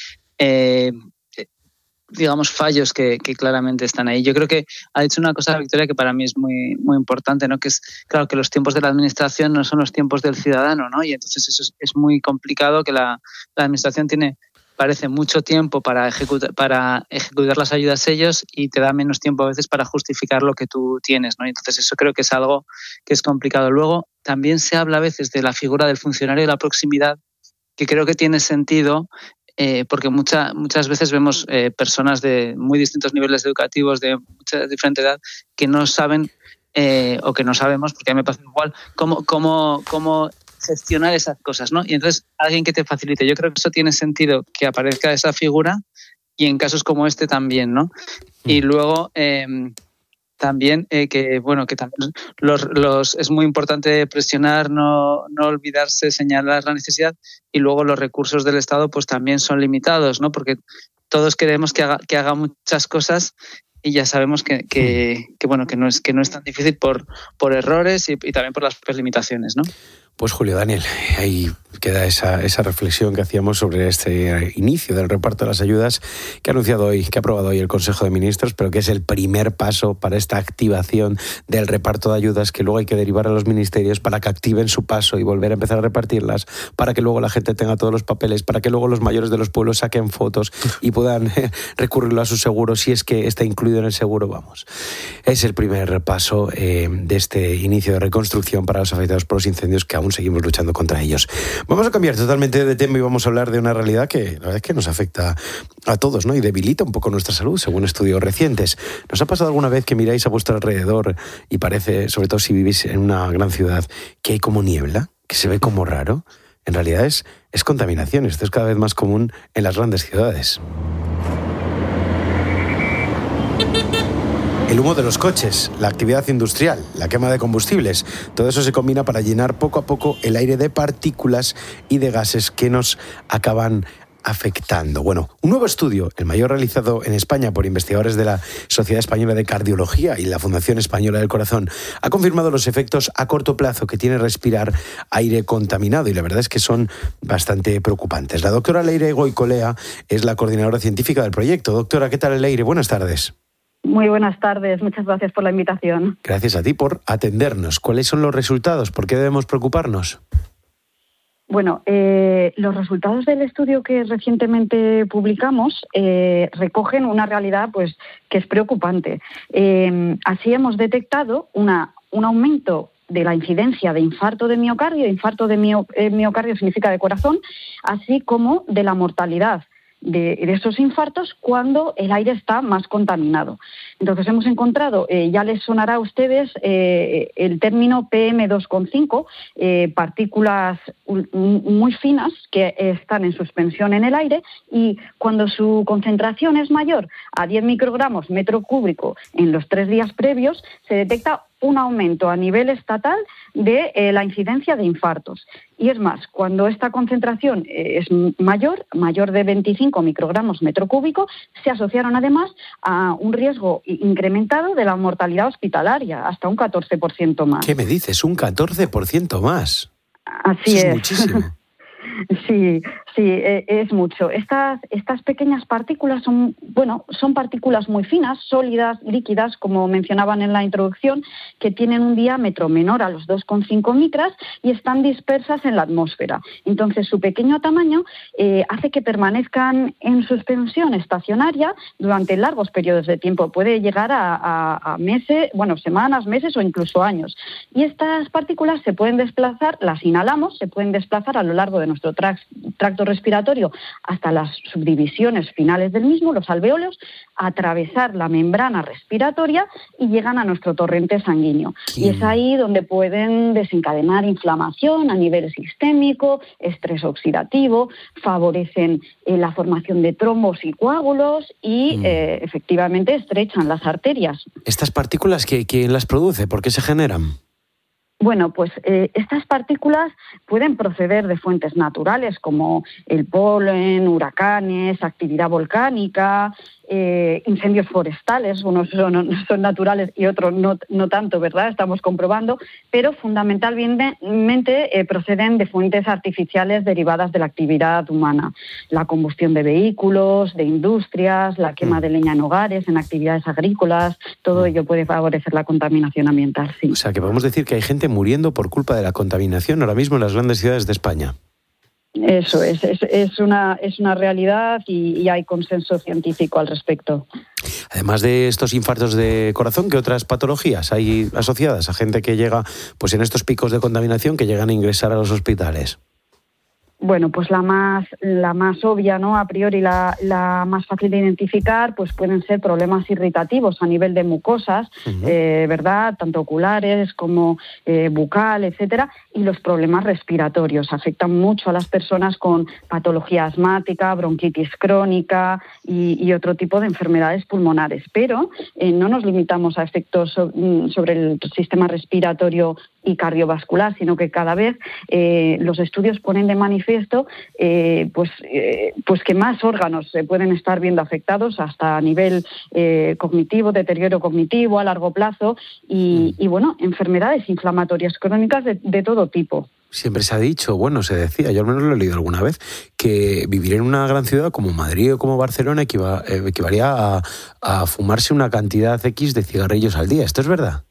[SPEAKER 14] digamos fallos que claramente están ahí. Yo creo que ha dicho una cosa, Victoria, que para mí es muy muy importante, ¿no? Que es claro que los tiempos de la administración no son los tiempos del ciudadano, ¿no? Y entonces eso es muy complicado, que la administración parece mucho tiempo para ejecutar las ayudas ellos y te da menos tiempo a veces para justificar lo que tú tienes, ¿no? Y entonces eso creo que es algo que es complicado. Luego también se habla a veces de la figura del funcionario de la proximidad, que creo que tiene sentido. Porque muchas veces vemos personas de muy distintos niveles educativos, de mucha diferente edad, que no saben o que no sabemos, porque a mí me pasa igual, cómo gestionar esas cosas, ¿no? Y entonces alguien que te facilite. Yo creo que eso tiene sentido, que aparezca esa figura y en casos como este también, ¿no? Y luego también que también es muy importante presionar, no olvidarse, señalar la necesidad, y luego los recursos del Estado pues también son limitados, ¿no? Porque todos queremos que haga muchas cosas y ya sabemos que no es tan difícil por errores y también por las propias limitaciones, ¿no?
[SPEAKER 1] Pues Julio, Daniel, ahí queda esa reflexión que hacíamos sobre este inicio del reparto de las ayudas que ha aprobado hoy el Consejo de Ministros, pero que es el primer paso para esta activación del reparto de ayudas que luego hay que derivar a los ministerios para que activen su paso y volver a empezar a repartirlas, para que luego la gente tenga todos los papeles, para que luego los mayores de los pueblos saquen fotos y puedan recurrirlo a su seguro si es que está incluido en el seguro, vamos. Es el primer paso de este inicio de reconstrucción para los afectados por los incendios, que aún seguimos luchando contra ellos. Vamos a cambiar totalmente de tema y vamos a hablar de una realidad que la verdad es que nos afecta a todos, ¿no? Y debilita un poco nuestra salud, según estudios recientes. ¿Nos ha pasado alguna vez que miráis a vuestro alrededor y parece, sobre todo si vivís en una gran ciudad, que hay como niebla, que se ve como raro? En realidad es contaminación. Esto es cada vez más común en las grandes ciudades. El humo de los coches, la actividad industrial, la quema de combustibles, todo eso se combina para llenar poco a poco el aire de partículas y de gases que nos acaban afectando. Bueno, un nuevo estudio, el mayor realizado en España por investigadores de la Sociedad Española de Cardiología y la Fundación Española del Corazón, ha confirmado los efectos a corto plazo que tiene respirar aire contaminado, y la verdad es que son bastante preocupantes. La doctora Leire Goicolea es la coordinadora científica del proyecto. Doctora, ¿qué tal, Leire? Buenas tardes.
[SPEAKER 19] Muy buenas tardes, muchas gracias por la invitación.
[SPEAKER 1] Gracias a ti por atendernos. ¿Cuáles son los resultados? ¿Por qué debemos preocuparnos?
[SPEAKER 19] Bueno, los resultados del estudio que recientemente publicamos recogen una realidad pues que es preocupante. Así hemos detectado un aumento de la incidencia de infarto de miocardio. Infarto de miocardio significa de corazón, así como de la mortalidad de esos infartos cuando el aire está más contaminado. Entonces hemos encontrado, ya les sonará a ustedes el término PM2,5, partículas muy finas que están en suspensión en el aire, y cuando su concentración es mayor a 10 microgramos metro cúbico en los 3 días previos, se detecta un aumento a nivel estatal de la incidencia de infartos. Y es más, cuando esta concentración es mayor de 25 microgramos metro cúbico, se asociaron además a un riesgo incrementado de la mortalidad hospitalaria, hasta un 14% más.
[SPEAKER 1] ¿Qué me dices? ¿Un 14% más?
[SPEAKER 19] Así
[SPEAKER 1] Eso
[SPEAKER 19] es.
[SPEAKER 1] Muchísimo.
[SPEAKER 19] Sí, es mucho. Estas pequeñas partículas son partículas muy finas, sólidas, líquidas, como mencionaban en la introducción, que tienen un diámetro menor a los 2,5 micras y están dispersas en la atmósfera. Entonces, su pequeño tamaño hace que permanezcan en suspensión estacionaria durante largos periodos de tiempo. Puede llegar a meses, semanas, meses o incluso años. Y estas partículas se pueden desplazar, las inhalamos, se pueden desplazar a lo largo de nuestro tracto respiratorio hasta las subdivisiones finales del mismo, los alvéolos, atravesar la membrana respiratoria y llegan a nuestro torrente sanguíneo. Y es ahí donde pueden desencadenar inflamación a nivel sistémico, estrés oxidativo, favorecen la formación de trombos y coágulos y efectivamente estrechan las arterias.
[SPEAKER 1] ¿Estas partículas quién las produce? ¿Por qué se generan?
[SPEAKER 19] Bueno, pues estas partículas pueden proceder de fuentes naturales como el polen, huracanes, actividad volcánica, incendios forestales. Unos son naturales y otros no tanto, ¿verdad? Estamos comprobando, pero fundamentalmente proceden de fuentes artificiales derivadas de la actividad humana. La combustión de vehículos, de industrias, la quema de leña en hogares, en actividades agrícolas, todo ello puede favorecer la contaminación ambiental, sí.
[SPEAKER 1] O sea, que podemos decir que hay gente muriendo por culpa de la contaminación ahora mismo en las grandes ciudades de España.
[SPEAKER 19] Eso es una realidad y hay consenso científico al respecto.
[SPEAKER 1] Además de estos infartos de corazón, ¿qué otras patologías hay asociadas a gente que llega en estos picos de contaminación que llegan a ingresar a los hospitales?
[SPEAKER 19] Bueno, pues la más obvia, ¿no? A priori la más fácil de identificar, pues pueden ser problemas irritativos a nivel de mucosas, ¿verdad? Tanto oculares como bucal, etcétera. Y los problemas respiratorios afectan mucho a las personas con patología asmática, bronquitis crónica y otro tipo de enfermedades pulmonares. Pero no nos limitamos a efectos sobre el sistema respiratorio y cardiovascular, sino que cada vez los estudios ponen de manifiesto pues que más órganos se pueden estar viendo afectados hasta a nivel cognitivo, deterioro cognitivo a largo plazo y enfermedades inflamatorias crónicas de todo tipo.
[SPEAKER 1] Siempre se ha dicho, se decía, yo al menos lo he leído alguna vez, que vivir en una gran ciudad como Madrid o como Barcelona equivalía a fumarse una cantidad X de cigarrillos al día. ¿Esto es verdad?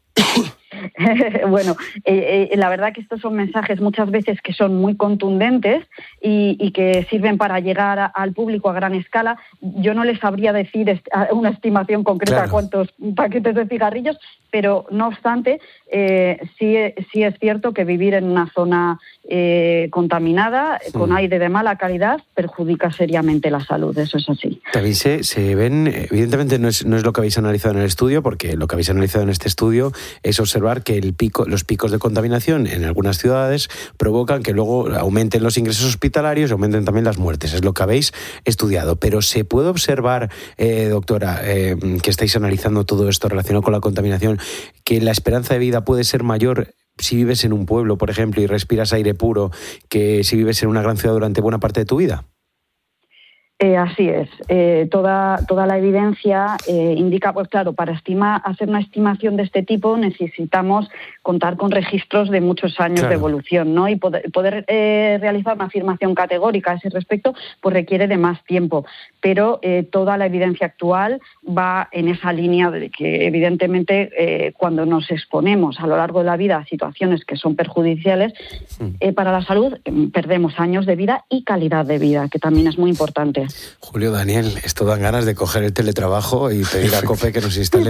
[SPEAKER 19] La verdad que estos son mensajes muchas veces que son muy contundentes y que sirven para llegar al público a gran escala. Yo no les sabría decir una estimación concreta cuántos paquetes de cigarrillos, pero no obstante, sí es cierto que vivir en una zona contaminada, con aire de mala calidad, perjudica seriamente la salud, eso es así.
[SPEAKER 1] También se ven, evidentemente no es lo que habéis analizado en el estudio, porque lo que habéis analizado en este estudio es observar que los picos de contaminación en algunas ciudades provocan que luego aumenten los ingresos hospitalarios y aumenten también las muertes. Es lo que habéis estudiado. Pero ¿se puede observar, doctora, que estáis analizando todo esto relacionado con la contaminación, que la esperanza de vida puede ser mayor si vives en un pueblo, por ejemplo, y respiras aire puro, que si vives en una gran ciudad durante buena parte de tu vida?
[SPEAKER 19] Así es. Toda la evidencia indica, pues claro, para hacer una estimación de este tipo necesitamos contar con registros de muchos años de evolución, ¿no? Y poder realizar una afirmación categórica a ese respecto, pues requiere de más tiempo. Pero toda la evidencia actual va en esa línea de que, evidentemente, cuando nos exponemos a lo largo de la vida a situaciones que son perjudiciales para la salud, perdemos años de vida y calidad de vida, que también es muy importante.
[SPEAKER 1] Julio, Daniel, esto dan ganas de coger el teletrabajo y pedir a COPE que nos instale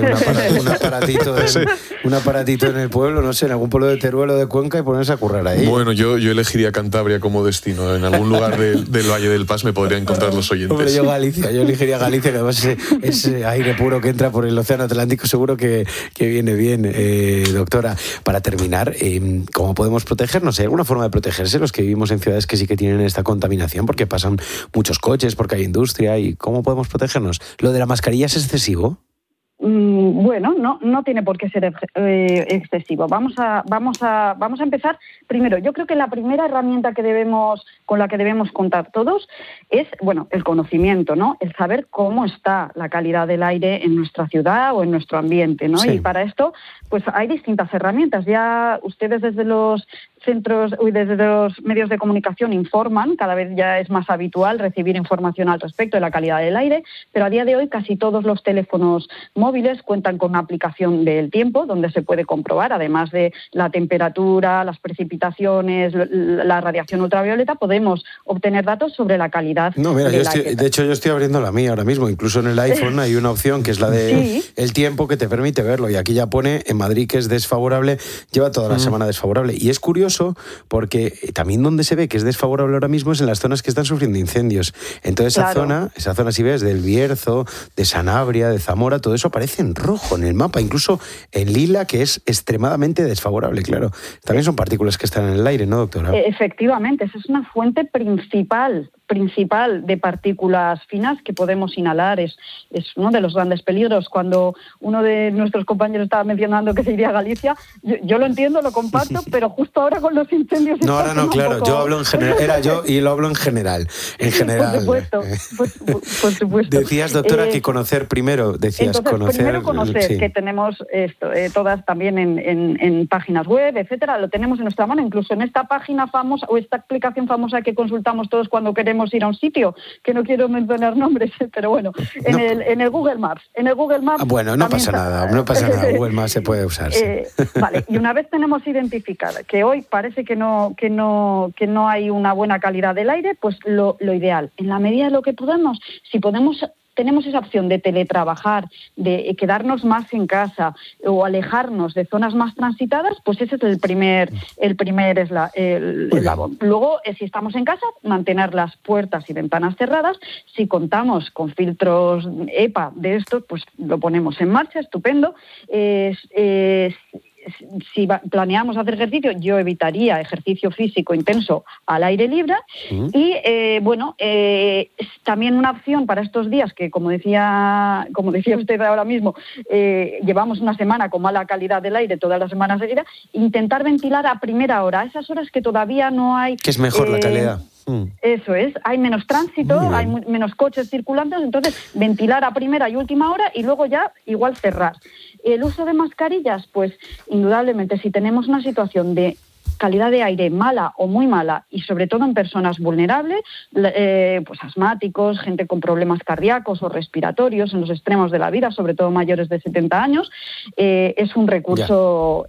[SPEAKER 1] un aparatito en el pueblo, no sé, en algún pueblo de Teruel o de Cuenca y ponerse a currar ahí.
[SPEAKER 13] Bueno, yo elegiría Cantabria como destino. En algún lugar del Valle del Pas me podrían encontrar los oyentes.
[SPEAKER 1] Hombre, yo elegiría Galicia, que además ese aire puro que entra por el Océano Atlántico seguro que viene bien. Doctora, para terminar, ¿cómo podemos protegernos? ¿Hay alguna forma de protegerse los que vivimos en ciudades que sí que tienen esta contaminación? Porque pasan muchos coches, porque hay industria, ¿y cómo podemos protegernos? ¿Lo de la mascarilla es excesivo?
[SPEAKER 19] bueno, no tiene por qué ser excesivo. Vamos a empezar primero. Yo creo que la primera herramienta con la que debemos contar todos es, bueno, el conocimiento, ¿no? El saber cómo está la calidad del aire en nuestra ciudad o en nuestro ambiente, ¿no? Sí. Y para esto, pues hay distintas herramientas. Ya ustedes desde los desde los medios de comunicación informan, cada vez ya es más habitual recibir información al respecto de la calidad del aire, pero a día de hoy casi todos los teléfonos móviles cuentan con una aplicación del tiempo donde se puede comprobar, además de la temperatura, las precipitaciones, la radiación ultravioleta, podemos obtener datos sobre la calidad del aire.
[SPEAKER 1] De hecho, yo estoy abriendo la mía ahora mismo, incluso en el iPhone hay una opción que es la de el tiempo que te permite verlo, y aquí ya pone en Madrid que es desfavorable, lleva toda la semana desfavorable, y es curioso porque también donde se ve que es desfavorable ahora mismo es en las zonas que están sufriendo incendios. Entonces esa zona si ves del Bierzo, de Sanabria, de Zamora, todo eso aparece en rojo en el mapa, incluso en lila, que es extremadamente desfavorable, claro. También son partículas que están en el aire, ¿no, doctora?
[SPEAKER 19] Efectivamente, esa es una fuente principal de partículas finas que podemos inhalar. Es uno de los grandes peligros. Cuando uno de nuestros compañeros estaba mencionando que se iría a Galicia, yo lo entiendo, lo comparto, pero justo ahora con los incendios...
[SPEAKER 1] No, ahora no, claro, yo hablo en general, era yo y lo hablo en general.
[SPEAKER 19] Por supuesto, por supuesto.
[SPEAKER 1] Decías, doctora, que conocer primero,
[SPEAKER 19] primero conocer, que tenemos esto, todas también en páginas web, etcétera, lo tenemos en nuestra mano, incluso en esta página famosa, o esta aplicación famosa que consultamos todos cuando queremos ir a un sitio, que no quiero mencionar nombres, pero bueno, en el Google Maps.
[SPEAKER 1] Bueno, no pasa nada, Google Maps se puede usar.
[SPEAKER 19] Vale, y una vez tenemos identificada que hoy parece que no hay una buena calidad del aire, pues lo ideal, en la medida de lo que podamos, si tenemos esa opción de teletrabajar, de quedarnos más en casa o alejarnos de zonas más transitadas, pues ese es el primer eslabón. Luego, si estamos en casa, mantener las puertas y ventanas cerradas. Si contamos con filtros EPA de estos, pues lo ponemos en marcha, estupendo. Si planeamos hacer ejercicio, yo evitaría ejercicio físico intenso al aire libre. Y también una opción para estos días que, como decía usted ahora mismo, llevamos una semana con mala calidad del aire, todas las semanas seguidas, intentar ventilar a primera hora, a esas horas que todavía no hay...
[SPEAKER 1] Que es mejor la calidad.
[SPEAKER 19] Eso es, hay menos tránsito, hay menos coches circulantes, entonces ventilar a primera y última hora y luego ya igual cerrar. El uso de mascarillas, pues indudablemente si tenemos una situación de calidad de aire mala o muy mala, y sobre todo en personas vulnerables, pues asmáticos, gente con problemas cardíacos o respiratorios en los extremos de la vida, sobre todo mayores de 70 años, es un recurso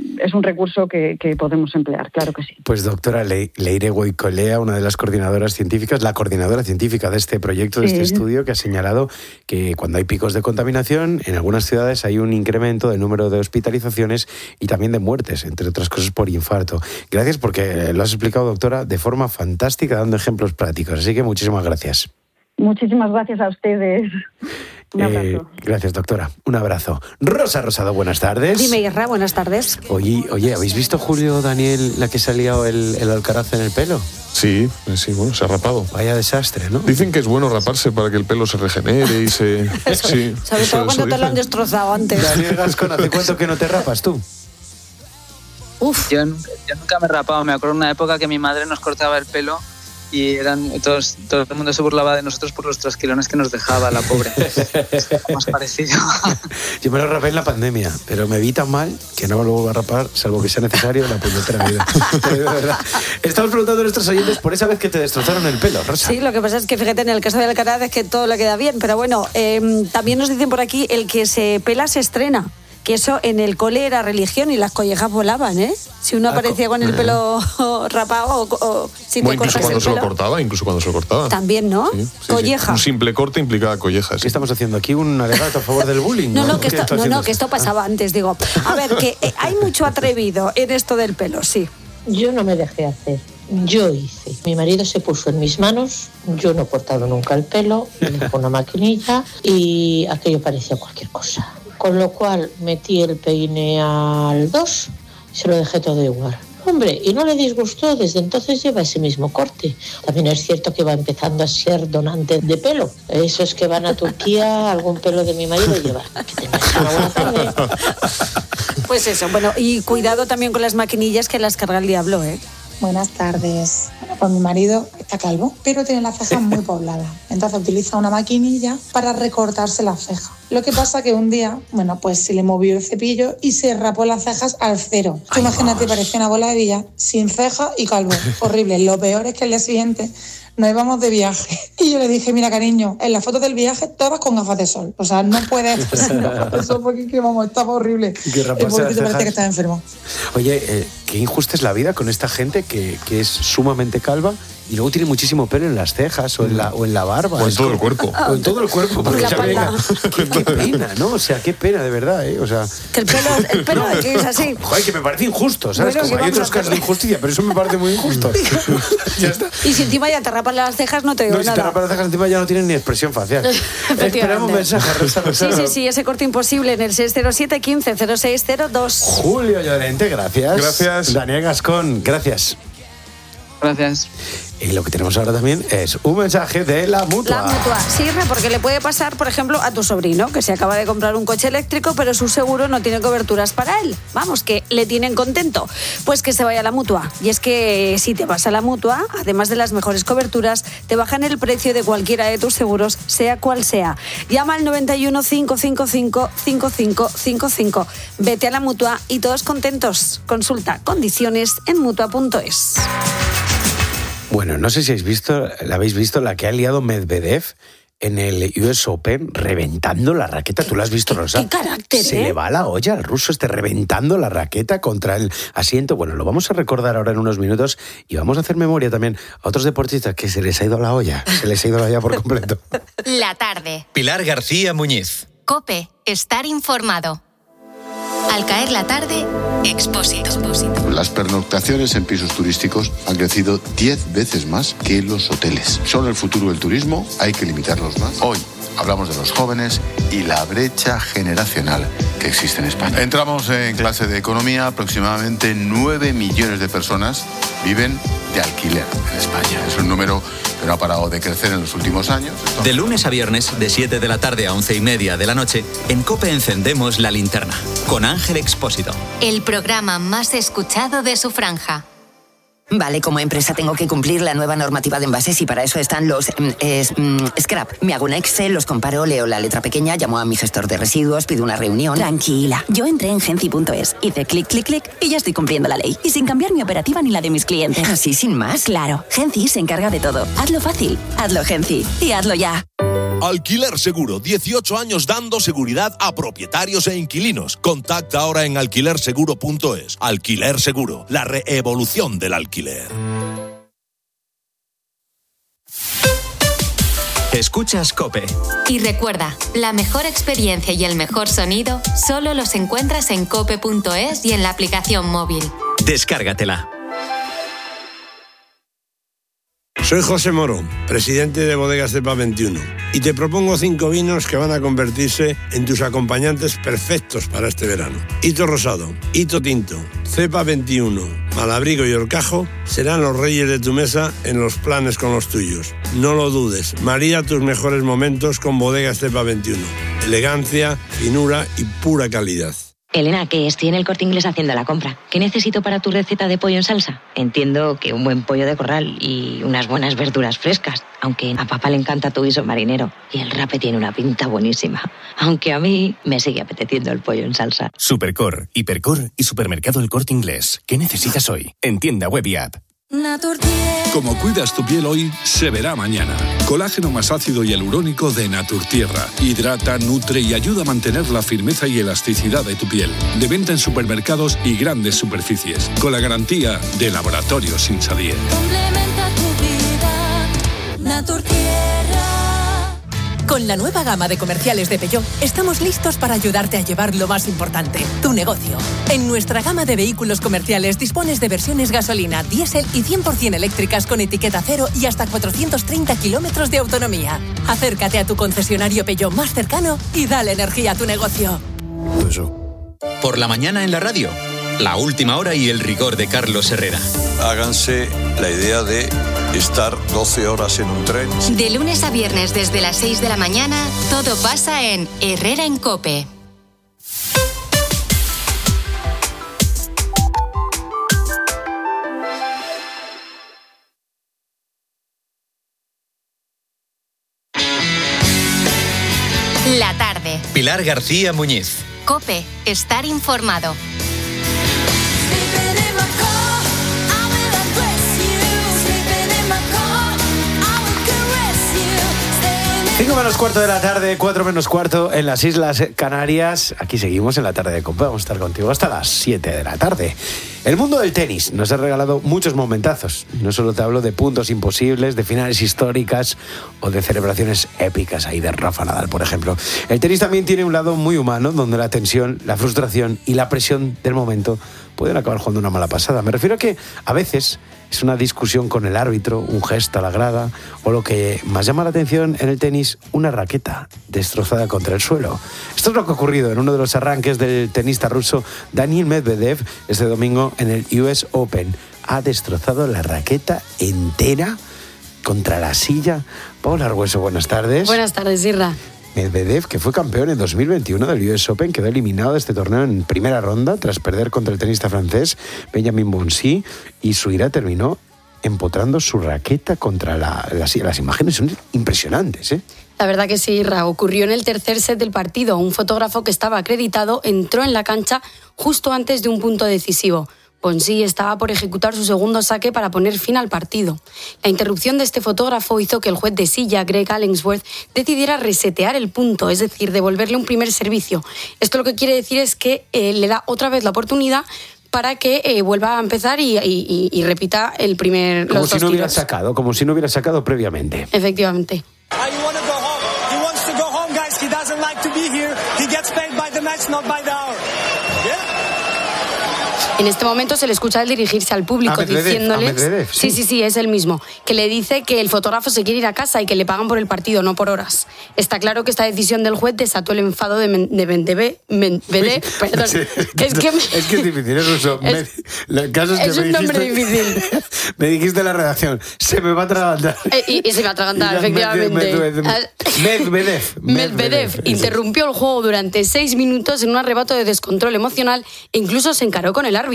[SPEAKER 19] que podemos emplear, claro que sí.
[SPEAKER 1] Pues doctora Leire Goicolea, una de las coordinadoras científicas, la coordinadora científica de este proyecto, de este estudio, que ha señalado que cuando hay picos de contaminación, en algunas ciudades hay un incremento del número de hospitalizaciones y también de muertes, entre otras cosas por infarto. Gracias porque lo has explicado, doctora, de forma fantástica, dando ejemplos prácticos. Así que muchísimas gracias.
[SPEAKER 19] Muchísimas gracias a ustedes. Un abrazo.
[SPEAKER 1] Gracias, doctora. Un abrazo. Rosa Rosado, buenas tardes.
[SPEAKER 20] Dime, Guerra, buenas tardes.
[SPEAKER 1] Oye, ¿habéis visto, Julio, Daniel, la que se ha liado el alcaraz en el pelo?
[SPEAKER 13] Sí, bueno, se ha rapado.
[SPEAKER 1] Vaya desastre, ¿no?
[SPEAKER 13] Dicen que es bueno raparse para que el pelo se regenere y se...
[SPEAKER 20] Sí, sobre todo cuando te lo han destrozado antes.
[SPEAKER 1] Daniel Gascón, ¿hace cuánto que no te rapas tú?
[SPEAKER 14] Uf. Yo nunca me he rapado. Me acuerdo de una época que mi madre nos cortaba el pelo y todo el mundo se burlaba de nosotros por los trasquilones que nos dejaba, la pobre. Es más parecido.
[SPEAKER 1] Yo me lo rapé en la pandemia, pero me vi tan mal que no me lo vuelvo a rapar, salvo que sea necesario, la puñetera vida. Estamos preguntando a nuestros oyentes por esa vez que te destrozaron el pelo, Rosa.
[SPEAKER 20] Sí, lo que pasa es que, fíjate, en el caso del Alcaraz es que todo le queda bien, pero bueno, también nos dicen por aquí, el que se pela se estrena. Que eso en el cole era religión y las collejas volaban, ¿eh? Si uno aparecía con el pelo rapado o si te
[SPEAKER 13] incluso cuando se lo cortaba,
[SPEAKER 20] También, ¿no? Sí, colleja.
[SPEAKER 13] Un simple corte implicaba collejas.
[SPEAKER 1] ¿Qué estamos haciendo aquí? ¿Un alegato a favor del bullying?
[SPEAKER 20] Que esto pasaba antes, digo. A ver, que hay mucho atrevido en esto del pelo, sí.
[SPEAKER 21] Yo no me dejé hacer. Yo hice. Mi marido se puso en mis manos, yo no he cortado nunca el pelo, me dejó una maquinilla y aquello parecía cualquier cosa. Con lo cual metí el peine al 2 y se lo dejé todo igual. Hombre, y no le disgustó, desde entonces lleva ese mismo corte. También es cierto que va empezando a ser donante de pelo. Esos que van a Turquía, algún pelo de mi marido lleva. Que tengas una buena tarde.
[SPEAKER 20] Pues eso, bueno, y cuidado también con las maquinillas que las carga el diablo, ¿eh?
[SPEAKER 2] Buenas tardes. Bueno, pues mi marido está calvo, pero tiene las cejas muy pobladas. Entonces utiliza una maquinilla para recortarse las cejas. Lo que pasa que un día, bueno, pues se le movió el cepillo y se rapó las cejas al cero. Tú imagínate, parecía una bola de billar, sin ceja y calvo. Horrible. Lo peor es que el día siguiente nos íbamos de viaje. Y yo le dije, mira, cariño, en las fotos del viaje todas con gafas de sol. O sea, no puedes hacer gafas de sol porque estaba horrible.
[SPEAKER 1] Que raparse las cejas.
[SPEAKER 2] Parece que estaba enfermo.
[SPEAKER 1] Oye, qué injusta es la vida con esta gente que es sumamente calva y luego tiene muchísimo pelo en las cejas o en la barba.
[SPEAKER 13] O en todo el cuerpo.
[SPEAKER 1] O en todo el cuerpo. Porque qué pena, ¿no? O sea, qué pena, de verdad, ¿eh? O sea...
[SPEAKER 20] Que el pelo que es así.
[SPEAKER 1] Joder, que me parece injusto, ¿sabes? Bueno, como hay otros casos de injusticia, pero eso me parece muy injusto. Ya está.
[SPEAKER 20] Y si encima ya te rapan las cejas, no te digo nada.
[SPEAKER 1] Si te rapan las cejas, encima ya no tienen ni expresión facial. Esperamos un mensaje, Rosa.
[SPEAKER 20] Sí, ese corte imposible en el 607 15 0602.
[SPEAKER 1] Julio Llorente, gracias.
[SPEAKER 13] Gracias.
[SPEAKER 1] Daniel Gascón, gracias.
[SPEAKER 22] Gracias.
[SPEAKER 1] Y lo que tenemos ahora también es un mensaje de la Mutua.
[SPEAKER 20] La Mutua sirve porque le puede pasar, por ejemplo, a tu sobrino, que se acaba de comprar un coche eléctrico, pero su seguro no tiene coberturas para él. Vamos, que le tienen contento. Pues que se vaya a la Mutua. Y es que si te vas a la Mutua, además de las mejores coberturas, te bajan el precio de cualquiera de tus seguros, sea cual sea. Llama al 91 555 5555. Vete a la Mutua y todos contentos. Consulta condiciones en mutua.es.
[SPEAKER 1] Bueno, no sé si la habéis visto, la que ha liado Medvedev en el US Open, reventando la raqueta. ¿Tú la has visto, Rosa?
[SPEAKER 20] ¿Qué carácter,
[SPEAKER 1] Se le va la olla al ruso reventando la raqueta contra el asiento. Bueno, lo vamos a recordar ahora en unos minutos y vamos a hacer memoria también a otros deportistas que se les ha ido la olla. Se les ha ido la olla por completo.
[SPEAKER 10] La tarde.
[SPEAKER 11] Pilar García Muñiz.
[SPEAKER 10] COPE. Estar informado. Al caer la tarde, Expósito.
[SPEAKER 23] Las pernoctaciones en pisos turísticos han crecido 10 veces más que los hoteles. Son el futuro del turismo, hay que limitarlos más. Hoy hablamos de los jóvenes y la brecha generacional que existe en España. Entramos en clase de economía, aproximadamente 9 millones de personas viven de alquiler en España. Es un número que no ha parado de crecer en los últimos años.
[SPEAKER 11] De lunes a viernes, de 7 de la tarde a 11:30 de la noche, en COPE encendemos la linterna, con Ángel Expósito.
[SPEAKER 10] El programa más escuchado de su franja.
[SPEAKER 24] Vale, como empresa tengo que cumplir la nueva normativa de envases y para eso están los scrap. Me hago un Excel, los comparo, leo la letra pequeña, llamo a mi gestor de residuos, pido una reunión. Tranquila, yo entré en Genci.es, hice clic, clic, clic y ya estoy cumpliendo la ley. Y sin cambiar mi operativa ni la de mis clientes. ¿Así sin más? Claro, Genci se encarga de todo. Hazlo fácil, hazlo Genci y hazlo ya.
[SPEAKER 25] Alquiler Seguro, 18 años dando seguridad a propietarios e inquilinos. Contacta ahora en alquilerseguro.es. Alquiler Seguro, la reevolución del alquiler.
[SPEAKER 11] Escuchas COPE.
[SPEAKER 10] Y recuerda, la mejor experiencia y el mejor sonido solo los encuentras en cope.es y en la aplicación móvil.
[SPEAKER 11] Descárgatela.
[SPEAKER 26] Soy José Moro, presidente de Bodegas Cepa 21, y te propongo 5 vinos que van a convertirse en tus acompañantes perfectos para este verano. Hito Rosado, Hito Tinto, Cepa 21, Malabrigo y Horcajo serán los reyes de tu mesa en los planes con los tuyos. No lo dudes, marida tus mejores momentos con Bodegas Cepa 21. Elegancia, finura y pura calidad.
[SPEAKER 27] Elena, que estoy en el Corte Inglés haciendo la compra. ¿Qué necesito para tu receta de pollo en salsa? Entiendo que un buen pollo de corral y unas buenas verduras frescas. Aunque a papá le encanta tu guiso marinero y el rape tiene una pinta buenísima. Aunque a mí me sigue apeteciendo el pollo en salsa.
[SPEAKER 28] Supercor, Hipercor y Supermercado El Corte Inglés. ¿Qué necesitas hoy? En tienda web y app.
[SPEAKER 29] Como cuidas tu piel hoy, se verá mañana. Colágeno más ácido y hialurónico de Naturtierra. Hidrata, nutre y ayuda a mantener la firmeza y elasticidad de tu piel. De venta en supermercados y grandes superficies. Con la garantía de Laboratorios Insadier.
[SPEAKER 30] Complementa tu vida, Naturtierra. Con la nueva gama de comerciales de Peugeot, estamos listos para ayudarte a llevar lo más importante, tu negocio. En nuestra gama de vehículos comerciales dispones de versiones gasolina, diésel y 100% eléctricas con etiqueta cero y hasta 430 kilómetros de autonomía. Acércate a tu concesionario Peugeot más cercano y dale energía a tu negocio.
[SPEAKER 11] Por la mañana en la radio, La última hora y el rigor de Carlos Herrera.
[SPEAKER 3] Háganse la idea de estar 12 horas en un tren.
[SPEAKER 10] De lunes a viernes desde las 6 de la mañana, todo pasa en Herrera en COPE. La tarde.
[SPEAKER 11] Pilar García Muñiz.
[SPEAKER 10] COPE, estar informado.
[SPEAKER 1] 5 menos cuarto de la tarde, 4 menos cuarto en las Islas Canarias. Aquí seguimos en la tarde de COPE. Vamos a estar contigo hasta las 7 de la tarde. El mundo del tenis nos ha regalado muchos momentazos. No solo te hablo de puntos imposibles, de finales históricas o de celebraciones épicas ahí de Rafa Nadal, por ejemplo. El tenis también tiene un lado muy humano, donde la tensión, la frustración y la presión del momento pueden acabar jugando una mala pasada. Me refiero a que a veces es una discusión con el árbitro, un gesto a la grada, o lo que más llama la atención en el tenis, una raqueta destrozada contra el suelo. Esto es lo que ha ocurrido en uno de los arranques del tenista ruso Daniil Medvedev este domingo en el US Open. Ha destrozado la raqueta entera contra la silla. Paula Argueso, buenas tardes.
[SPEAKER 4] Buenas tardes, Irra.
[SPEAKER 1] Medvedev, que fue campeón en 2021 del US Open, quedó eliminado de este torneo en primera ronda tras perder contra el tenista francés Benjamin Bonzi, y su ira terminó empotrando su raqueta contra la silla. Las imágenes son impresionantes, ¿eh?
[SPEAKER 4] La verdad que sí, Irra. Ocurrió en el tercer set del partido. Un fotógrafo que estaba acreditado entró en la cancha justo antes de un punto decisivo. Bonzi estaba por ejecutar su segundo saque para poner fin al partido. La interrupción de este fotógrafo hizo que el juez de silla, Greg Allensworth, decidiera resetear el punto, es decir, devolverle un primer servicio. Esto lo que quiere decir es que le da otra vez la oportunidad para que vuelva a empezar y repita el primer
[SPEAKER 1] como
[SPEAKER 4] los
[SPEAKER 1] si
[SPEAKER 4] dos
[SPEAKER 1] no hubiera
[SPEAKER 4] tiros.
[SPEAKER 1] sacado, como si no hubiera sacado previamente.
[SPEAKER 4] Efectivamente. En este momento se le escucha al dirigirse al público diciéndoles...
[SPEAKER 1] Medvedev, sí.
[SPEAKER 4] Sí, es el mismo. Que le dice que el fotógrafo se quiere ir a casa y que le pagan por el partido, no por horas. Está claro que esta decisión del juez desató el enfado de Medvedev. Perdón.
[SPEAKER 1] Sí, es que es difícil, es ruso. El caso es que
[SPEAKER 4] es un nombre difícil.
[SPEAKER 1] Me dijiste en la redacción, se me va a atragantar.
[SPEAKER 4] Y se me va a atragantar, efectivamente. Medvedev interrumpió el juego durante 6 minutos en un arrebato de descontrol emocional e incluso se encaró con el árbitro.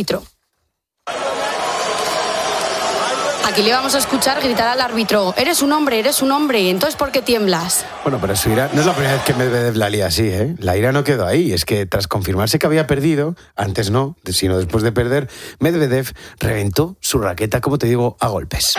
[SPEAKER 4] Aquí le vamos a escuchar gritar al árbitro: eres un hombre, entonces ¿por qué tiemblas?
[SPEAKER 1] Bueno, pero su ira no es la primera vez que Medvedev la lía así, ¿eh? La ira no quedó ahí. Es que tras confirmarse que había perdido, antes no, sino después de perder, Medvedev reventó su raqueta, como te digo, a golpes.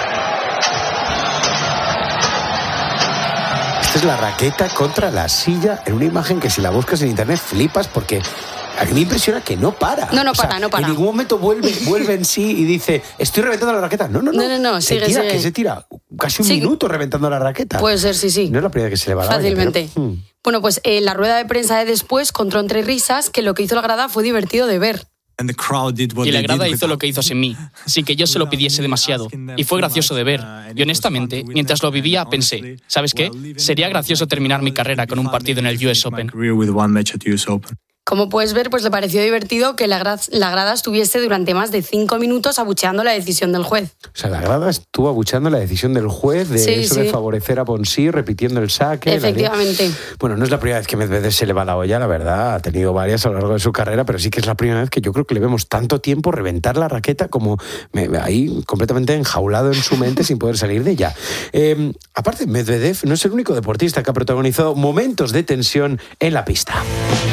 [SPEAKER 1] Esta es la raqueta contra la silla, en una imagen que si la buscas en internet flipas, porque a mí me impresiona que no para.
[SPEAKER 4] No para.
[SPEAKER 1] En ningún momento vuelve en sí y dice, estoy reventando la raqueta. No,
[SPEAKER 4] sigue.
[SPEAKER 1] Que se tira casi un minuto reventando la raqueta.
[SPEAKER 4] Puede ser, sí.
[SPEAKER 1] No es la primera vez que se le va a dar.
[SPEAKER 4] Fácilmente. Bueno, pues la rueda de prensa de después contó entre risas que lo que hizo la grada fue divertido de ver.
[SPEAKER 5] Y la grada hizo lo que hizo sin mí, sin que yo se lo pidiese demasiado. Y fue gracioso de ver. Y honestamente, mientras lo vivía, pensé, ¿sabes qué? Sería gracioso terminar mi carrera con un partido en el US Open.
[SPEAKER 4] Como puedes ver, pues le pareció divertido que la grada estuviese durante más de 5 minutos abucheando la decisión del juez.
[SPEAKER 1] O sea, la grada estuvo abucheando la decisión del juez de de favorecer a Bonzi, repitiendo el saque.
[SPEAKER 4] Efectivamente.
[SPEAKER 1] Bueno, no es la primera vez que Medvedev se le va la olla, la verdad. Ha tenido varias a lo largo de su carrera, pero sí que es la primera vez que yo creo que le vemos tanto tiempo reventar la raqueta como ahí completamente enjaulado en su mente sin poder salir de ella. Aparte, Medvedev no es el único deportista que ha protagonizado momentos de tensión en la pista.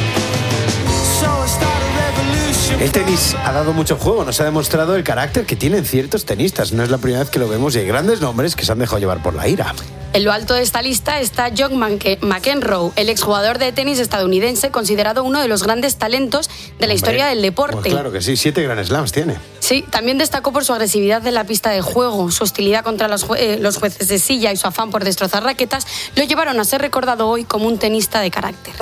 [SPEAKER 1] El tenis ha dado mucho juego, nos ha demostrado el carácter que tienen ciertos tenistas. No es la primera vez que lo vemos y hay grandes nombres que se han dejado llevar por la ira.
[SPEAKER 4] En lo alto de esta lista está John McEnroe, el exjugador de tenis estadounidense, considerado uno de los grandes talentos de la historia del deporte.
[SPEAKER 1] Pues claro que sí, 7 Grand Slams tiene.
[SPEAKER 4] Sí, también destacó por su agresividad en la pista de juego. Su hostilidad contra los jueces de silla y su afán por destrozar raquetas lo llevaron a ser recordado hoy como un tenista de carácter.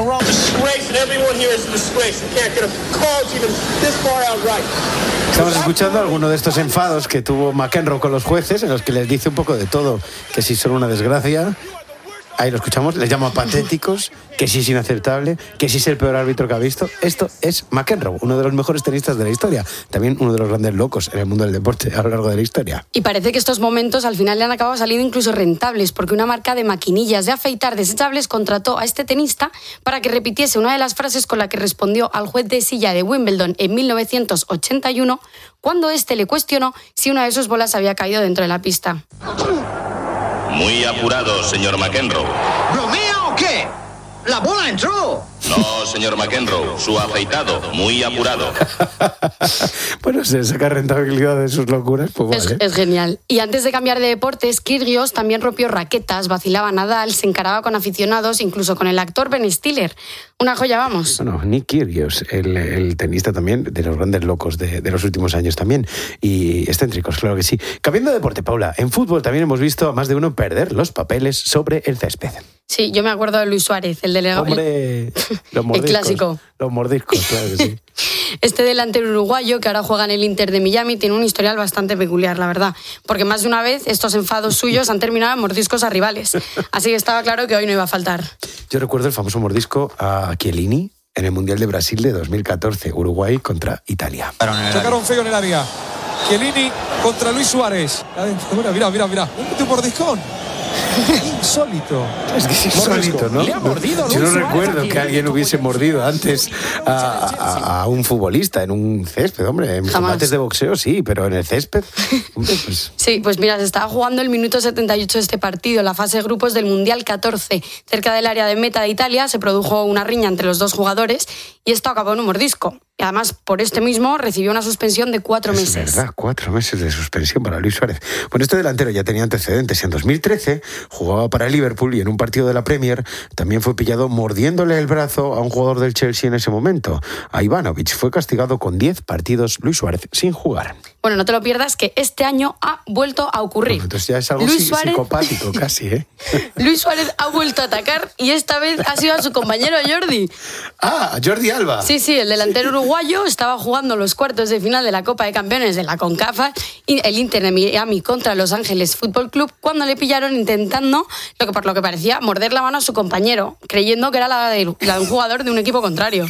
[SPEAKER 1] Estamos escuchando algunos de estos enfados que tuvo McEnroe con los jueces, en los que les dice un poco de todo, que si son una desgracia, ahí lo escuchamos, les llama patéticos, que sí es inaceptable, que sí es el peor árbitro que ha visto. Esto es McEnroe, uno de los mejores tenistas de la historia, también uno de los grandes locos en el mundo del deporte a lo largo de la historia.
[SPEAKER 4] Y parece que estos momentos al final le han acabado saliendo incluso rentables, porque una marca de maquinillas de afeitar desechables contrató a este tenista para que repitiese una de las frases con la que respondió al juez de silla de Wimbledon en 1981, cuando este le cuestionó si una de sus bolas había caído dentro de la pista.
[SPEAKER 6] Muy apurado, señor McEnroe.
[SPEAKER 7] ¿Bromea o qué? ¡La bola entró!
[SPEAKER 6] No, señor McEnroe, su afeitado, muy apurado.
[SPEAKER 1] Bueno, se saca rentabilidad de sus locuras, pues vale.
[SPEAKER 4] Es genial. Y antes de cambiar de deportes, Kyrgios también rompió raquetas, vacilaba a Nadal, se encaraba con aficionados, incluso con el actor Ben Stiller. Una joya, vamos.
[SPEAKER 1] Bueno, Nick Kyrgios, el tenista también, de los grandes locos de los últimos años también. Y excéntricos, claro que sí. Cambiando de deporte, Paula, en fútbol también hemos visto a más de uno perder los papeles sobre el césped.
[SPEAKER 4] Sí, yo me acuerdo de Luis Suárez, el delegado.
[SPEAKER 1] Hombre, los mordiscos.
[SPEAKER 4] El clásico.
[SPEAKER 1] Los mordiscos, claro que sí.
[SPEAKER 4] Este delantero uruguayo, que ahora juega en el Inter de Miami, tiene un historial bastante peculiar, la verdad. Porque más de una vez estos enfados suyos han terminado en mordiscos a rivales. Así que estaba claro que hoy no iba a faltar.
[SPEAKER 1] Yo recuerdo el famoso mordisco a Chiellini en el Mundial de Brasil de 2014, Uruguay contra Italia.
[SPEAKER 8] Chocaron feo en el área. Chiellini contra Luis Suárez. Mira. Un mordiscón. Insólito.
[SPEAKER 1] Es que es insólito, ¿no?
[SPEAKER 8] Le ha mordido
[SPEAKER 1] Yo no
[SPEAKER 8] Luis Suárez
[SPEAKER 1] recuerdo que alguien hubiese mordido antes a un futbolista en un césped, hombre. En combates de boxeo sí, pero en el césped. Hombre, pues...
[SPEAKER 4] Sí, pues mira, se estaba jugando el minuto 78 de este partido, la fase de grupos del Mundial 14. Cerca del área de meta de Italia se produjo una riña entre los dos jugadores y esto acabó en un mordisco. Y además, por este mismo, recibió una suspensión de 4 meses.
[SPEAKER 1] Es verdad, 4 meses de suspensión para Luis Suárez. Bueno, este delantero ya tenía antecedentes. En 2013 jugaba para el Liverpool y en un partido de la Premier también fue pillado mordiéndole el brazo a un jugador del Chelsea en ese momento, a Ivanovic. Fue castigado con 10 partidos Luis Suárez sin jugar.
[SPEAKER 4] Bueno, no te lo pierdas, que este año ha vuelto a ocurrir.
[SPEAKER 1] Bueno, entonces ya es algo psicopático casi, ¿eh?
[SPEAKER 4] Luis Suárez ha vuelto a atacar y esta vez ha sido a su compañero Jordi.
[SPEAKER 1] Ah, Jordi Alba.
[SPEAKER 4] Sí, el delantero uruguayo estaba jugando los cuartos de final de la Copa de Campeones de la CONCACAF y el Inter de Miami contra Los Ángeles Fútbol Club cuando le pillaron intentando, por lo que parecía, morder la mano a su compañero, creyendo que era la de un jugador de un equipo contrario.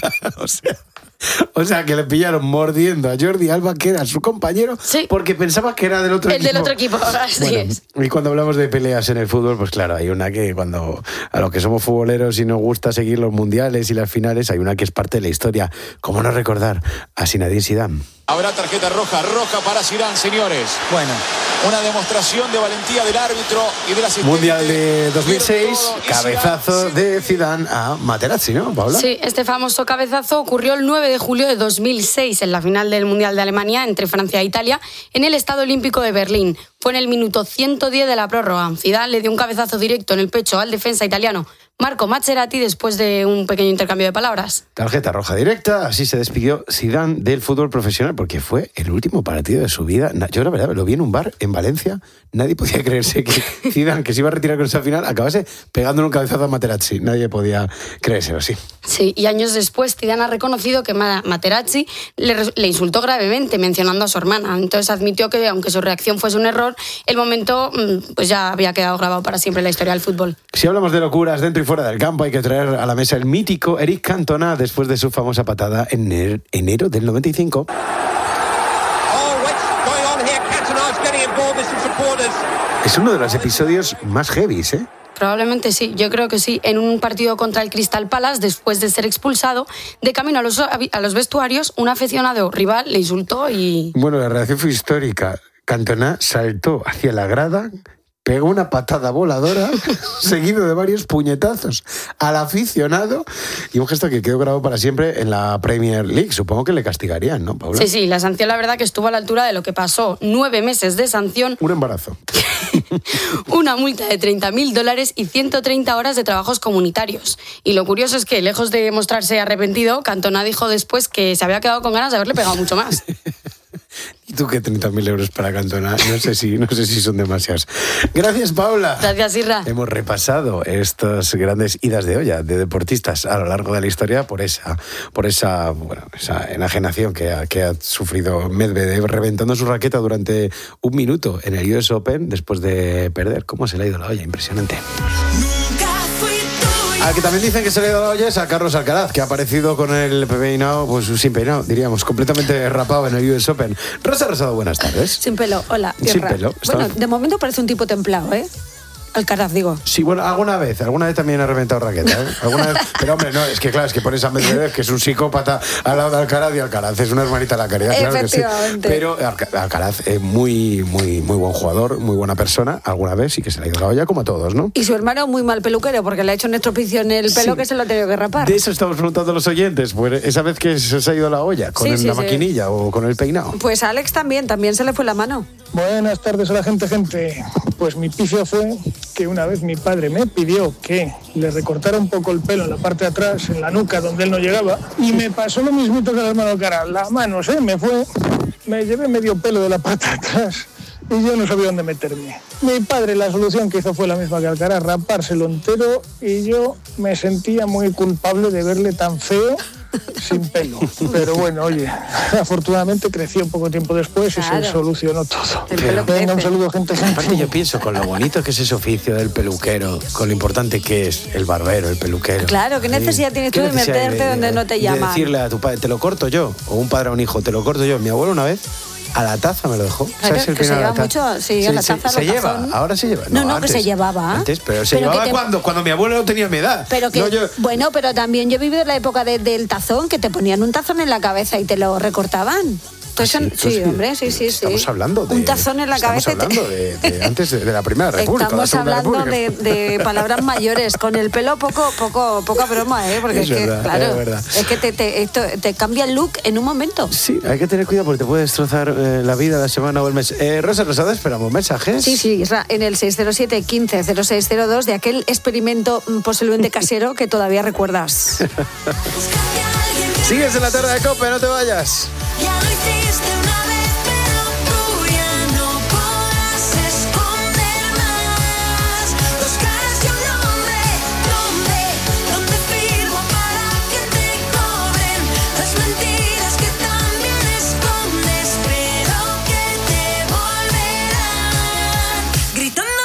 [SPEAKER 1] O sea, que le pillaron mordiendo a Jordi Alba, que era su compañero, porque pensaba que era del otro equipo.
[SPEAKER 4] El del otro equipo, así es.
[SPEAKER 1] Y cuando hablamos de peleas en el fútbol, pues claro, hay una que cuando a los que somos futboleros y nos gusta seguir los mundiales y las finales, hay una que es parte de la historia. ¿Cómo no recordar a Zinedine Zidane?
[SPEAKER 9] Habrá tarjeta roja para Zidane, señores. Bueno, una demostración de valentía del árbitro y de la asistente.
[SPEAKER 1] Mundial de 2006, cabezazo de Zidane a Materazzi, ¿no, Paula?
[SPEAKER 4] Sí, este famoso cabezazo ocurrió el 9 de julio de 2006 en la final del Mundial de Alemania entre Francia e Italia en el Estadio Olímpico de Berlín. Fue en el minuto 110 de la prórroga. Zidane le dio un cabezazo directo en el pecho al defensa italiano Marco Materazzi después de un pequeño intercambio de palabras.
[SPEAKER 1] Tarjeta roja directa, así se despidió Zidane del fútbol profesional porque fue el último partido de su vida. Yo la verdad lo vi en un bar en Valencia, nadie podía creerse que Zidane, que se iba a retirar con esa final, acabase pegándole un cabezazo a Materazzi. Nadie podía creérselo así.
[SPEAKER 4] Sí, y años después Zidane ha reconocido que Materazzi le insultó gravemente mencionando a su hermana. Entonces admitió que aunque su reacción fuese un error, el momento pues ya había quedado grabado para siempre en la historia del fútbol.
[SPEAKER 1] Si hablamos de locuras dentro y fuera del campo, hay que traer a la mesa el mítico Eric Cantona después de su famosa patada en enero del 95. Es uno de los episodios más heavies, ¿eh?
[SPEAKER 4] Probablemente sí, yo creo que sí. En un partido contra el Crystal Palace, después de ser expulsado, de camino a los vestuarios, un aficionado rival le insultó y...
[SPEAKER 1] Bueno, la reacción fue histórica. Cantona saltó hacia la grada, pegó una patada voladora, seguido de varios puñetazos al aficionado y un gesto que quedó grabado para siempre en la Premier League. Supongo que le castigarían, ¿no, Paula?
[SPEAKER 4] Sí, la sanción la verdad que estuvo a la altura de lo que pasó. 9 meses de sanción.
[SPEAKER 1] Un embarazo.
[SPEAKER 4] Una multa de $30.000 y 130 horas de trabajos comunitarios. Y lo curioso es que, lejos de mostrarse arrepentido, Cantona dijo después que se había quedado con ganas de haberle pegado mucho más.
[SPEAKER 1] ¿Y tú qué 30.000 euros para Cantona? No sé si son demasiados. Gracias, Paula.
[SPEAKER 4] Gracias, Irra.
[SPEAKER 1] Hemos repasado estas grandes idas de olla de deportistas a lo largo de la historia por esa enajenación que ha sufrido Medvedev reventando su raqueta durante un minuto en el US Open después de perder. ¿Cómo se le ha ido la olla? Impresionante.
[SPEAKER 30] Nunca
[SPEAKER 1] Al que también dicen que se le ha dado la olla es a Carlos Alcaraz, que ha aparecido con el peinado, pues sin peinado, diríamos, completamente rapado en el US Open. Rosa Rosado, buenas tardes.
[SPEAKER 20] Sin pelo, hola.
[SPEAKER 1] Sin pelo.
[SPEAKER 20] Bueno, de momento parece un tipo templado, ¿eh? Alcaraz, digo.
[SPEAKER 1] Sí, bueno, alguna vez también ha reventado raqueta, ¿eh? Alguna vez, pero hombre, no, es que claro, es que pones a Medvedev, que es un psicópata, al lado de Alcaraz, y Alcaraz es una hermanita de la caridad, claro que sí. Pero Alcaraz es muy buen jugador, muy buena persona, alguna vez sí que se le ha ido la olla, como a todos, ¿no?
[SPEAKER 20] Y su hermano muy mal peluquero, porque le ha hecho un estropicio en el pelo que se lo ha tenido que rapar.
[SPEAKER 1] De eso estamos preguntando a los oyentes, pues esa vez que se ha ido la olla, con la maquinilla o con el peinado.
[SPEAKER 20] Pues a Alex también se le fue la mano.
[SPEAKER 2] Buenas tardes a la gente. Pues mi pifia fue que una vez mi padre me pidió que le recortara un poco el pelo en la parte de atrás, en la nuca, donde él no llegaba, y me pasó lo mismito que la mano cara. La mano me llevé medio pelo de la parte de atrás y yo no sabía dónde meterme. Mi padre, la solución que hizo fue la misma que Alcaraz, rapárselo entero, y yo me sentía muy culpable de verle tan feo sin pelo. Pero bueno, oye, afortunadamente creció poco tiempo después y se solucionó todo. Venga, un saludo, gente.
[SPEAKER 1] Aparte yo pienso con lo bonito que es ese oficio del peluquero, con lo importante que es el barbero, el peluquero.
[SPEAKER 20] Claro, ¿qué necesidad tienes tú de meterte donde no te llaman?
[SPEAKER 1] De decirle a tu padre, te lo corto yo, o un padre a un hijo, te lo corto yo. Mi abuelo una vez a la taza me lo dejó.
[SPEAKER 20] Claro,
[SPEAKER 1] ¿sabes el
[SPEAKER 20] que se lleva mucho, sí, a la taza.
[SPEAKER 1] ¿Se lleva? ¿Ahora se lleva?
[SPEAKER 20] No, antes, que se llevaba.
[SPEAKER 1] Antes, pero se llevaba cuando mi abuelo no tenía mi edad.
[SPEAKER 20] Pero que, bueno, pero también yo he vivido la época del tazón, que te ponían un tazón en la cabeza y te lo recortaban. Sí, hombre, sí.
[SPEAKER 1] Estamos hablando de...
[SPEAKER 20] Un tazón en la cabeza.
[SPEAKER 1] Estamos hablando de antes de la Primera República.
[SPEAKER 20] Estamos hablando de palabras mayores. Con el pelo poca broma, ¿eh? Porque es verdad, claro, es que te cambia el look en un momento.
[SPEAKER 1] Sí, hay que tener cuidado porque te puede destrozar la vida, la semana o el mes. Rosa Rosada, esperamos mensajes.
[SPEAKER 20] Sí, en el 607 15 0602 de aquel experimento posiblemente casero que todavía recuerdas.
[SPEAKER 1] Sigues en la tarde de COPE, no te vayas.
[SPEAKER 12] Ya lo hiciste una vez, pero tú ya no podrás esconder más. Dos caras y un nombre, donde firmo para que te cobren las mentiras que también escondes, pero que te volverán gritando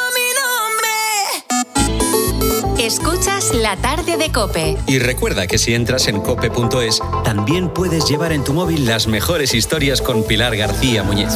[SPEAKER 12] mi nombre.
[SPEAKER 10] Escuchas La Tarde de COPE.
[SPEAKER 11] Y recuerda que si entras en cope.es, también puedes llevar en tu móvil las mejores historias con Pilar García Muñiz.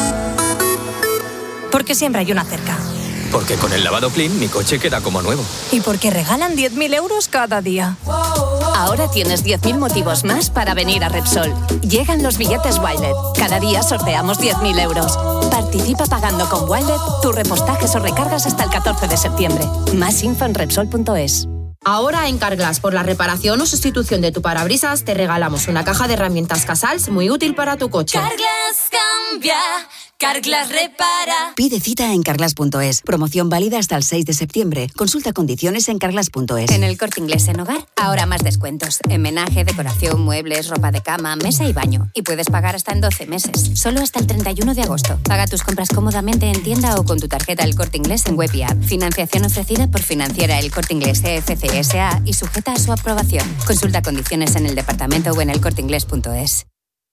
[SPEAKER 30] Porque siempre hay una cerca.
[SPEAKER 11] Porque con el lavado Clean mi coche queda como nuevo.
[SPEAKER 30] Y porque regalan 10.000 euros cada día.
[SPEAKER 10] Ahora tienes 10.000 motivos más para venir a Repsol. Llegan los billetes Wilet. Cada día sorteamos 10.000 euros. Participa pagando con Wilet tus repostajes o recargas hasta el 14 de septiembre. Más info en Repsol.es.
[SPEAKER 13] Ahora en Carglass, por la reparación o sustitución de tu parabrisas, te regalamos una caja de herramientas Casals muy útil para tu coche.
[SPEAKER 12] Carglass cambia, Carglass repara.
[SPEAKER 14] Pide cita en Carglass.es. Promoción válida hasta el 6 de septiembre. Consulta condiciones en Carglass.es.
[SPEAKER 10] En el Corte Inglés en Hogar, ahora más descuentos. Homenaje, decoración, muebles, ropa de cama, mesa y baño. Y puedes pagar hasta en 12 meses. Solo hasta el 31 de agosto. Paga tus compras cómodamente en tienda o con tu tarjeta El Corte Inglés en web y app. Financiación ofrecida por Financiera El Corte Inglés CFC S.A. y sujeta a su aprobación. Consulta condiciones en el departamento o en elcorteinglés.es.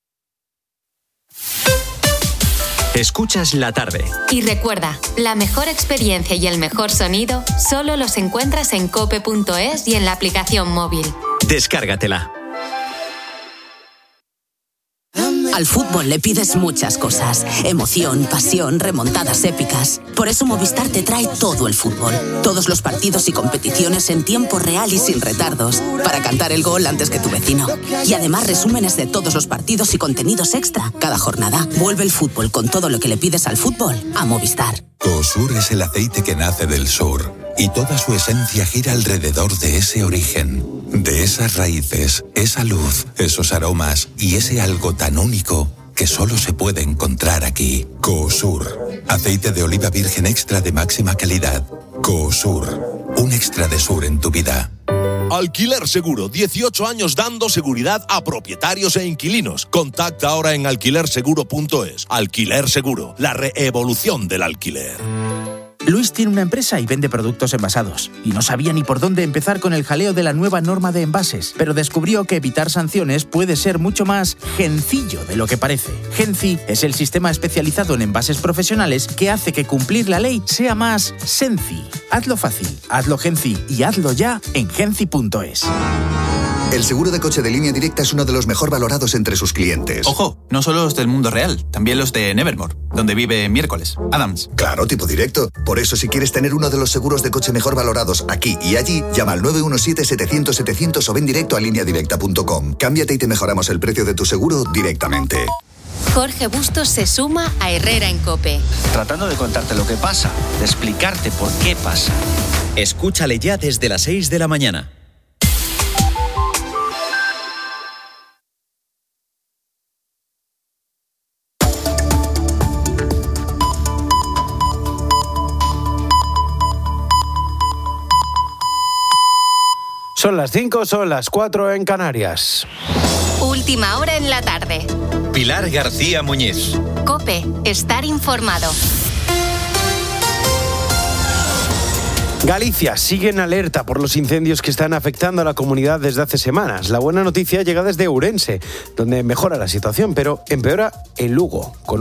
[SPEAKER 11] Escuchas La Tarde.
[SPEAKER 10] Y recuerda, la mejor experiencia y el mejor sonido solo los encuentras en cope.es y en la aplicación móvil.
[SPEAKER 11] Descárgatela.
[SPEAKER 24] Al fútbol le pides muchas cosas. Emoción, pasión, remontadas épicas. Por eso Movistar te trae todo el fútbol. Todos los partidos y competiciones en tiempo real y sin retardos. Para cantar el gol antes que tu vecino. Y además resúmenes de todos los partidos y contenidos extra. Cada jornada. Vuelve el fútbol con todo lo que le pides al fútbol a Movistar.
[SPEAKER 15] Coosur es el aceite que nace del sur. Y toda su esencia gira alrededor de ese origen. De esas raíces, esa luz, esos aromas y ese algo tan único que solo se puede encontrar aquí. Coosur, aceite de oliva virgen extra de máxima calidad. Coosur, un extra de sur en tu vida.
[SPEAKER 25] Alquiler Seguro, 18 años dando seguridad a propietarios e inquilinos. Contacta ahora en alquilerseguro.es. Alquiler Seguro, la reevolución del alquiler.
[SPEAKER 16] Luis tiene una empresa y vende productos envasados. Y no sabía ni por dónde empezar con el jaleo de la nueva norma de envases, pero descubrió que evitar sanciones puede ser mucho más sencillo de lo que parece. Genci es el sistema especializado en envases profesionales que hace que cumplir la ley sea más senci. Hazlo fácil, hazlo Genci y hazlo ya en genci.es.
[SPEAKER 17] El seguro de coche de Línea Directa es uno de los mejor valorados entre sus clientes.
[SPEAKER 18] Ojo, no solo los del mundo real, también los de Nevermore, donde vive Miércoles, Adams.
[SPEAKER 17] Claro, tipo directo. Por eso, si quieres tener uno de los seguros de coche mejor valorados aquí y allí, llama al 917-700-700 o ven directo a lineadirecta.com. Cámbiate y te mejoramos el precio de tu seguro directamente.
[SPEAKER 19] Jorge Bustos se suma a Herrera en COPE.
[SPEAKER 21] Tratando de contarte lo que pasa, de explicarte por qué pasa.
[SPEAKER 11] Escúchale ya desde las 6 de la mañana.
[SPEAKER 1] Son las 5, son las 4 en Canarias.
[SPEAKER 19] Última hora en la tarde.
[SPEAKER 11] Pilar García Muñiz.
[SPEAKER 19] COPE, estar informado.
[SPEAKER 1] Galicia sigue en alerta por los incendios que están afectando a la comunidad desde hace semanas. La buena noticia llega desde Ourense, donde mejora la situación, pero empeora en Lugo, con